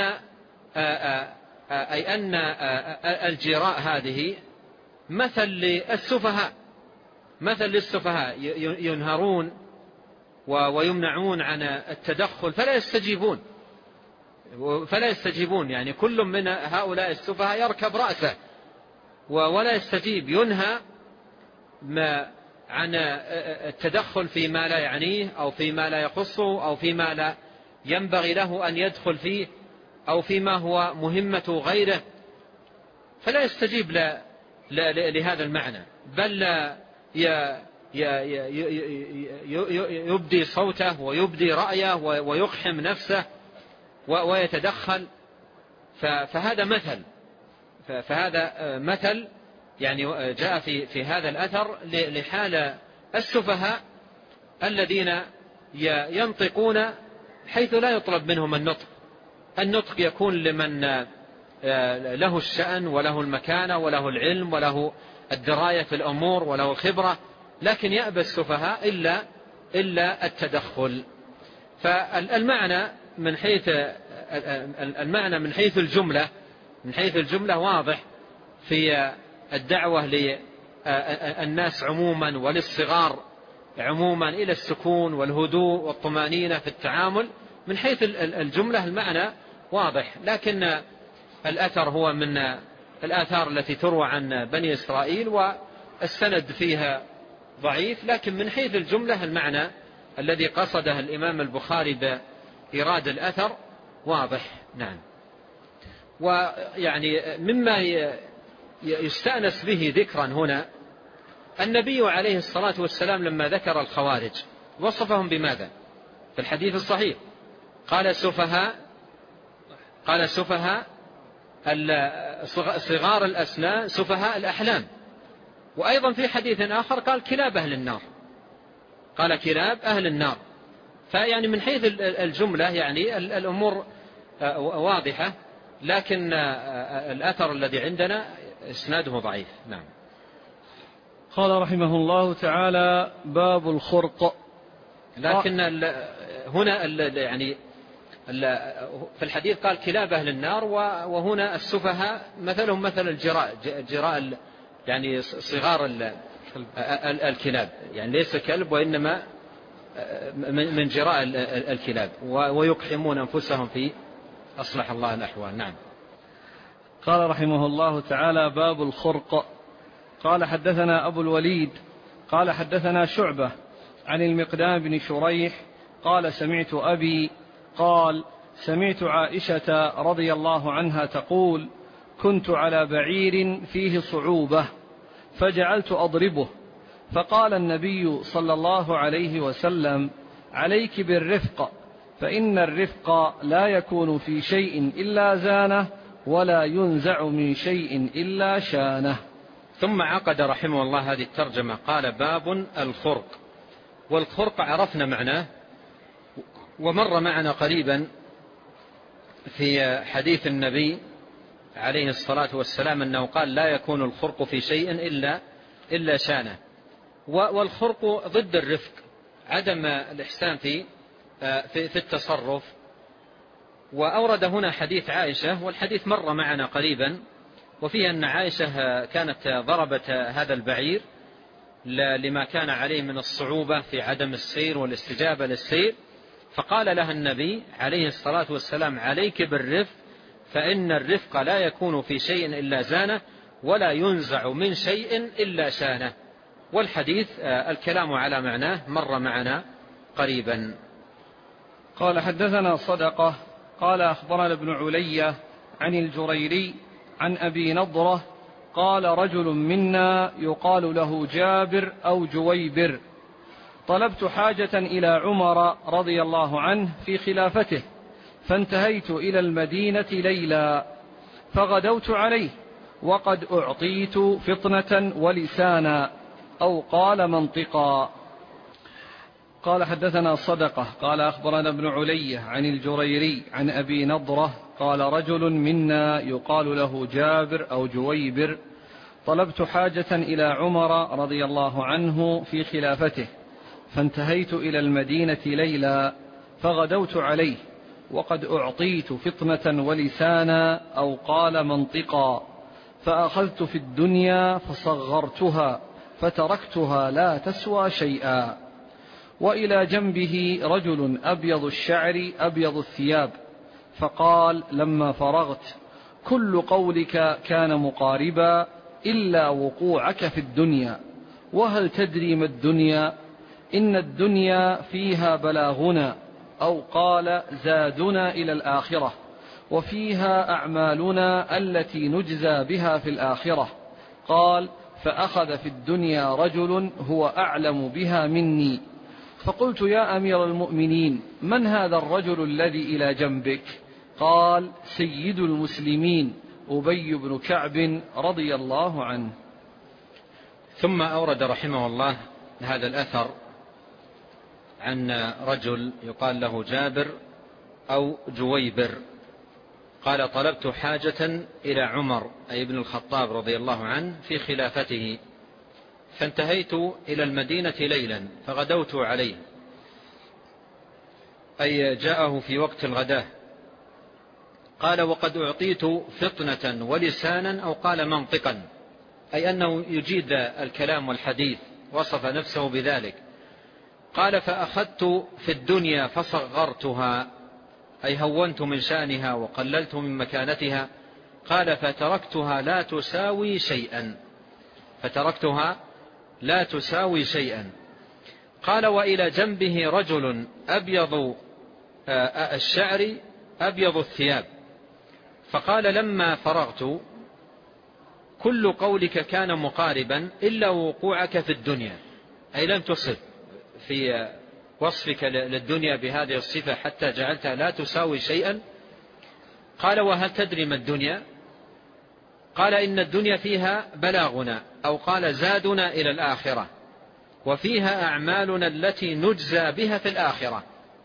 أي أن الجراء هذه مثل للسفهاء مثل للسفهاء ينهرون ويمنعون عن التدخل فلا يستجيبون فلا يستجيبون يعني كل من هؤلاء السفهاء يركب رأسه ولا يستجيب، ينهى ما عن التدخل فيما لا يعنيه أو فيما لا يخصه أو فيما لا ينبغي له أن يدخل فيه أو فيما هو مهمة غيره، فلا يستجيب ل... ل... لهذا المعنى، بل لا ي... ي... ي... يبدي صوته ويبدي رأيه ويقحم نفسه ويتدخل. فهذا مثل فهذا مثل يعني جاء في في هذا الأثر لحال السفهاء الذين ينطقون حيث لا يطلب منهم النطق. النطق يكون لمن له الشأن وله المكانة وله العلم وله الدراية في الأمور وله الخبرة، لكن يأبى السفهاء إلا إلا التدخل. فالمعنى من حيث المعنى من حيث الجملة من حيث الجملة واضح في الدعوة للناس عموما وللصغار عموما إلى السكون والهدوء والطمأنينة في التعامل. من حيث الجملة المعنى واضح، لكن الأثر هو من الآثار التي تروى عن بني إسرائيل والسند فيها ضعيف، لكن من حيث الجملة المعنى الذي قصده الإمام البخاري بإيراد الأثر واضح. نعم. ويعني مما يستأنس به ذكرا هنا النبي عليه الصلاة والسلام لما ذكر الخوارج وصفهم بماذا في الحديث الصحيح؟ قال سفهاء قال سفهاء صغار الأسنان سفهاء الأحلام. وأيضا في حديث آخر قال كلاب أهل النار قال كلاب أهل النار. فيعني من حيث الجملة يعني الأمور واضحة، لكن الأثر الذي عندنا إسناده ضعيف. نعم. قال رحمه الله تعالى: باب الخرق. لكن هنا يعني في الحديث قال كلاب أهل النار، وهنا السفهاء مثلهم مثل الجراء، جراء يعني صغار الكلاب، يعني ليس كلب وإنما من جراء الكلاب، ويقحمون أنفسهم في أصلح الله الأحوال. نعم. قال رحمه الله تعالى: باب الخرق. قال حدثنا أبو الوليد قال حدثنا شعبة عن المقدام بن شريح قال سمعت أبي قال سمعت عائشة رضي الله عنها تقول: كنت على بعير فيه صعوبة فجعلت أضربه، فقال النبي صلى الله عليه وسلم: عليك بالرفق، فإن الرفق لا يكون في شيء إلا زانه، ولا ينزع من شيء إلا شانه. ثم عقد رحمه الله هذه الترجمة قال: باب الخرق. والخرق عرفنا معناه، ومر معنا قريبا في حديث النبي عليه الصلاة والسلام أنه قال: لا يكون الخرق في شيء إلا إلا شانه. والخرق ضد الرفق، عدم الإحسان في في التصرف. وأورد هنا حديث عائشة، والحديث مر معنا قريبا، وفيه أن عائشة كانت ضربت هذا البعير لما كان عليه من الصعوبة في عدم السير والاستجابة للسير، فقال لها النبي عليه الصلاة والسلام: عليك بالرفق، فإن الرفق لا يكون في شيء إلا زانه، ولا ينزع من شيء إلا شانه. والحديث الكلام على معناه مر معنا قريبا. قال حدثنا صدقة قال أخبرنا ابن علية عن الجريري عن أبي نضرة قال: رجل منا يقال له جابر أو جويبر، طلبت حاجة إلى عمر رضي الله عنه في خلافته، فانتهيت إلى المدينة ليلا، فغدوت عليه وقد أعطيت فطنة ولسانا، أو قال منطقا. قال حدثنا صدقة قال أخبرنا ابن علية عن الجريري عن أبي نضرة قال: رجل منا يقال له جابر أو جويبر، طلبت حاجة إلى عمر رضي الله عنه في خلافته، فانتهيت إلى المدينة ليلا، فغدوت عليه وقد أعطيت فطنة ولسانا، أو قال منطقا، فأخذت في الدنيا فصغرتها فتركتها لا تسوى شيئا. وإلى جنبه رجل أبيض الشعر أبيض الثياب، فقال لما فرغت: كل قولك كان مقاربا إلا وقوعك في الدنيا، وهل تدري ما الدنيا؟ إن الدنيا فيها بلاغنا، أو قال زادنا إلى الآخرة، وفيها أعمالنا التي نجزى بها في الآخرة. قال: فأخذ في الدنيا رجل هو أعلم بها مني، فقلت: يا أمير المؤمنين، من هذا الرجل الذي إلى جنبك؟ قال: سيد المسلمين أبي بن كعب رضي الله عنه. ثم أورد رحمه الله هذا الأثر عن رجل يقال له جابر أو جويبر قال: طلبت حاجة إلى عمر أي ابن الخطاب رضي الله عنه في خلافته، فانتهيت إلى المدينة ليلا، فغدوت عليه، أي جاءه في وقت الغداة. قال: وقد أعطيت فطنة ولسانا، أو قال منطقا، أي أنه يجيد الكلام والحديث، وصف نفسه بذلك. قال: فأخذت في الدنيا فصغرتها، أي هونت من شأنها وقللت من مكانتها. قال: فتركتها لا تساوي شيئا، فتركتها لا تساوي شيئا. قال: وإلى جنبه رجل أبيض الشعر أبيض الثياب، فقال: لما فرغت: كل قولك كان مقاربا إلا وقوعك في الدنيا، أي لم تصب في وصفك للدنيا بهذه الصفة حتى جعلتها لا تساوي شيئا. قال: وهل تدري ما الدنيا؟ قال: إن الدنيا فيها بلاغنا، أو قال زادنا إلى الآخرة، وفيها أعمالنا التي نجزى بها في الآخرة.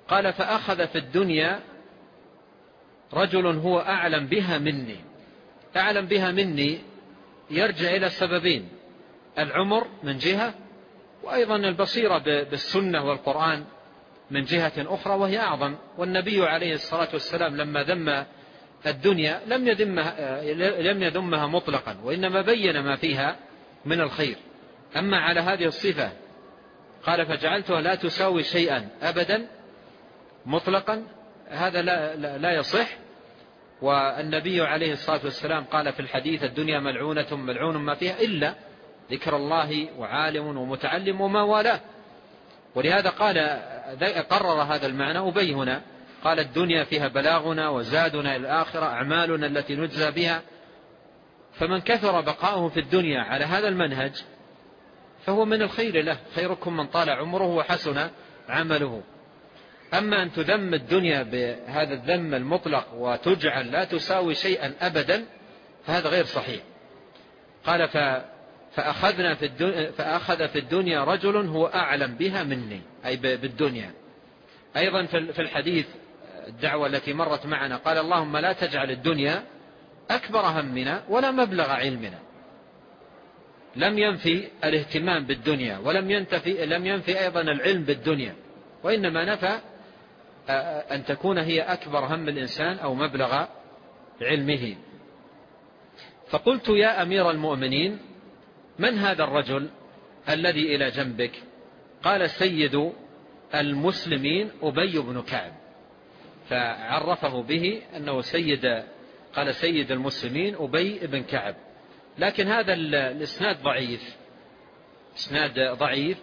قال فأخذ في الدنيا رجل هو أعلم بها مني. أعلم بها مني يرجع إلى السببين: العمر من جهة، وأيضا البصيرة بالسنة والقرآن من جهة أخرى وهي أعظم. والنبي عليه الصلاة والسلام لما ذم الدنيا لم يذمها, لم يذمها مطلقا، وإنما بين ما فيها من الخير. أما على هذه الصفة قال فجعلتها لا تساوي شيئا أبدا مطلقا، هذا لا, لا, لا يصح. والنبي عليه الصلاة والسلام قال في الحديث: الدنيا ملعونة ملعون ما فيها إلا ذكر الله وعالم ومتعلم وما والاه. ولهذا قال قرر هذا المعنى أبي هنا، قال: الدنيا فيها بلاغنا وزادنا إلى الآخرة، أعمالنا التي نجزى بها. فمن كثر بقاؤه في الدنيا على هذا المنهج فهو من الخير له، خيركم من طال عمره وحسن عمله. أما أن تذم الدنيا بهذا الذم المطلق وتجعل لا تساوي شيئا أبدا فهذا غير صحيح. قال فأخذنا في الدنيا فأخذ في الدنيا رجل هو أعلم بها مني، أي بالدنيا. أيضا في الحديث الدعوة التي مرت معنا قال: اللهم لا تجعل الدنيا أكبر همنا ولا مبلغ علمنا. لم ينفي الاهتمام بالدنيا ولم ينتفي لم ينفي أيضا العلم بالدنيا، وإنما نفى أن تكون هي أكبر هم الإنسان أو مبلغ علمه. فقلت: يا أمير المؤمنين، من هذا الرجل الذي إلى جنبك؟ قال: سيد المسلمين أبي بن كعب. فعرفه به أنه سيد، قال: سيد المسلمين أبي بن كعب. لكن هذا الإسناد ضعيف، إسناد ضعيف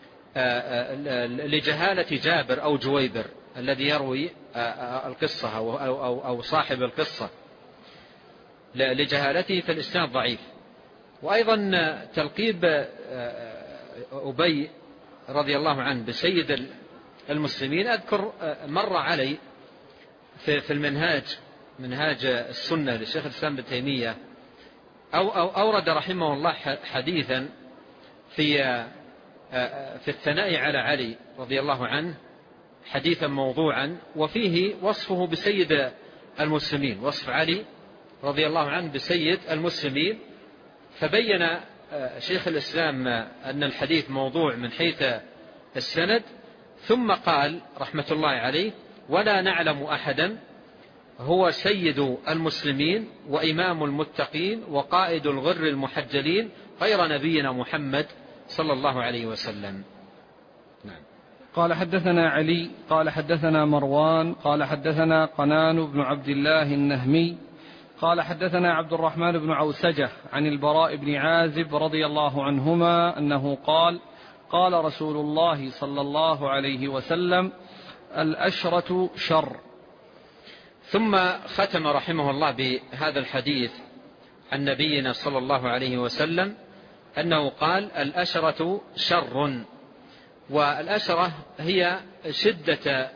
لجهالة جابر أو جويبر الذي يروي القصة أو صاحب القصة، لجهالته في الإسناد ضعيف. وأيضا تلقيب أبي رضي الله عنه بسيد المسلمين أذكر مر علي في المنهاج، منهاج السنة للشيخ الإسلام ابن تيمية، أو أورد رحمه الله حديثا في في الثناء على علي رضي الله عنه، حديثا موضوعا وفيه وصفه بسيد المسلمين، وصف علي رضي الله عنه بسيد المسلمين. فبين شيخ الإسلام أن الحديث موضوع من حيث السند، ثم قال رحمة الله عليه: ولا نعلم أحدا هو سيد المسلمين وإمام المتقين وقائد الغر المحجلين غير نبينا محمد صلى الله عليه وسلم. نعم. قال: حدثنا علي قال حدثنا مروان قال حدثنا قنان بن عبد الله النهمي قال حدثنا عبد الرحمن بن عوسجة عن البراء بن عازب رضي الله عنهما أنه قال: قال رسول الله صلى الله عليه وسلم: الأشرة شر. ثم ختم رحمه الله بهذا الحديث عن نبينا صلى الله عليه وسلم أنه قال: الأشرة شر. والأشرة هي شدة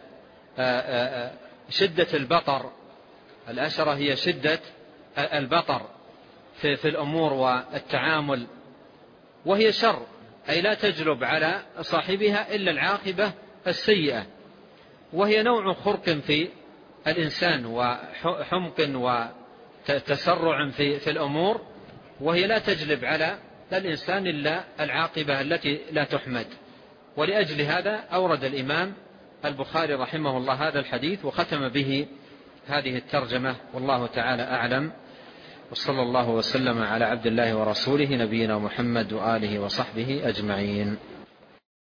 شدة البطر، الأشرة هي شدة البطر في, في الأمور والتعامل، وهي شر، أي لا تجلب على صاحبها إلا العاقبة السيئة، وهي نوع خرق في الإنسان وحمق وتسرع في, في الأمور، وهي لا تجلب على الإنسان إلا العاقبة التي لا تحمد. ولأجل هذا أورد الإمام البخاري رحمه الله هذا الحديث وختم به هذه الترجمة، والله تعالى أعلم. وصلى الله وسلم على عبد الله ورسوله نبينا محمد وآله وصحبه أجمعين.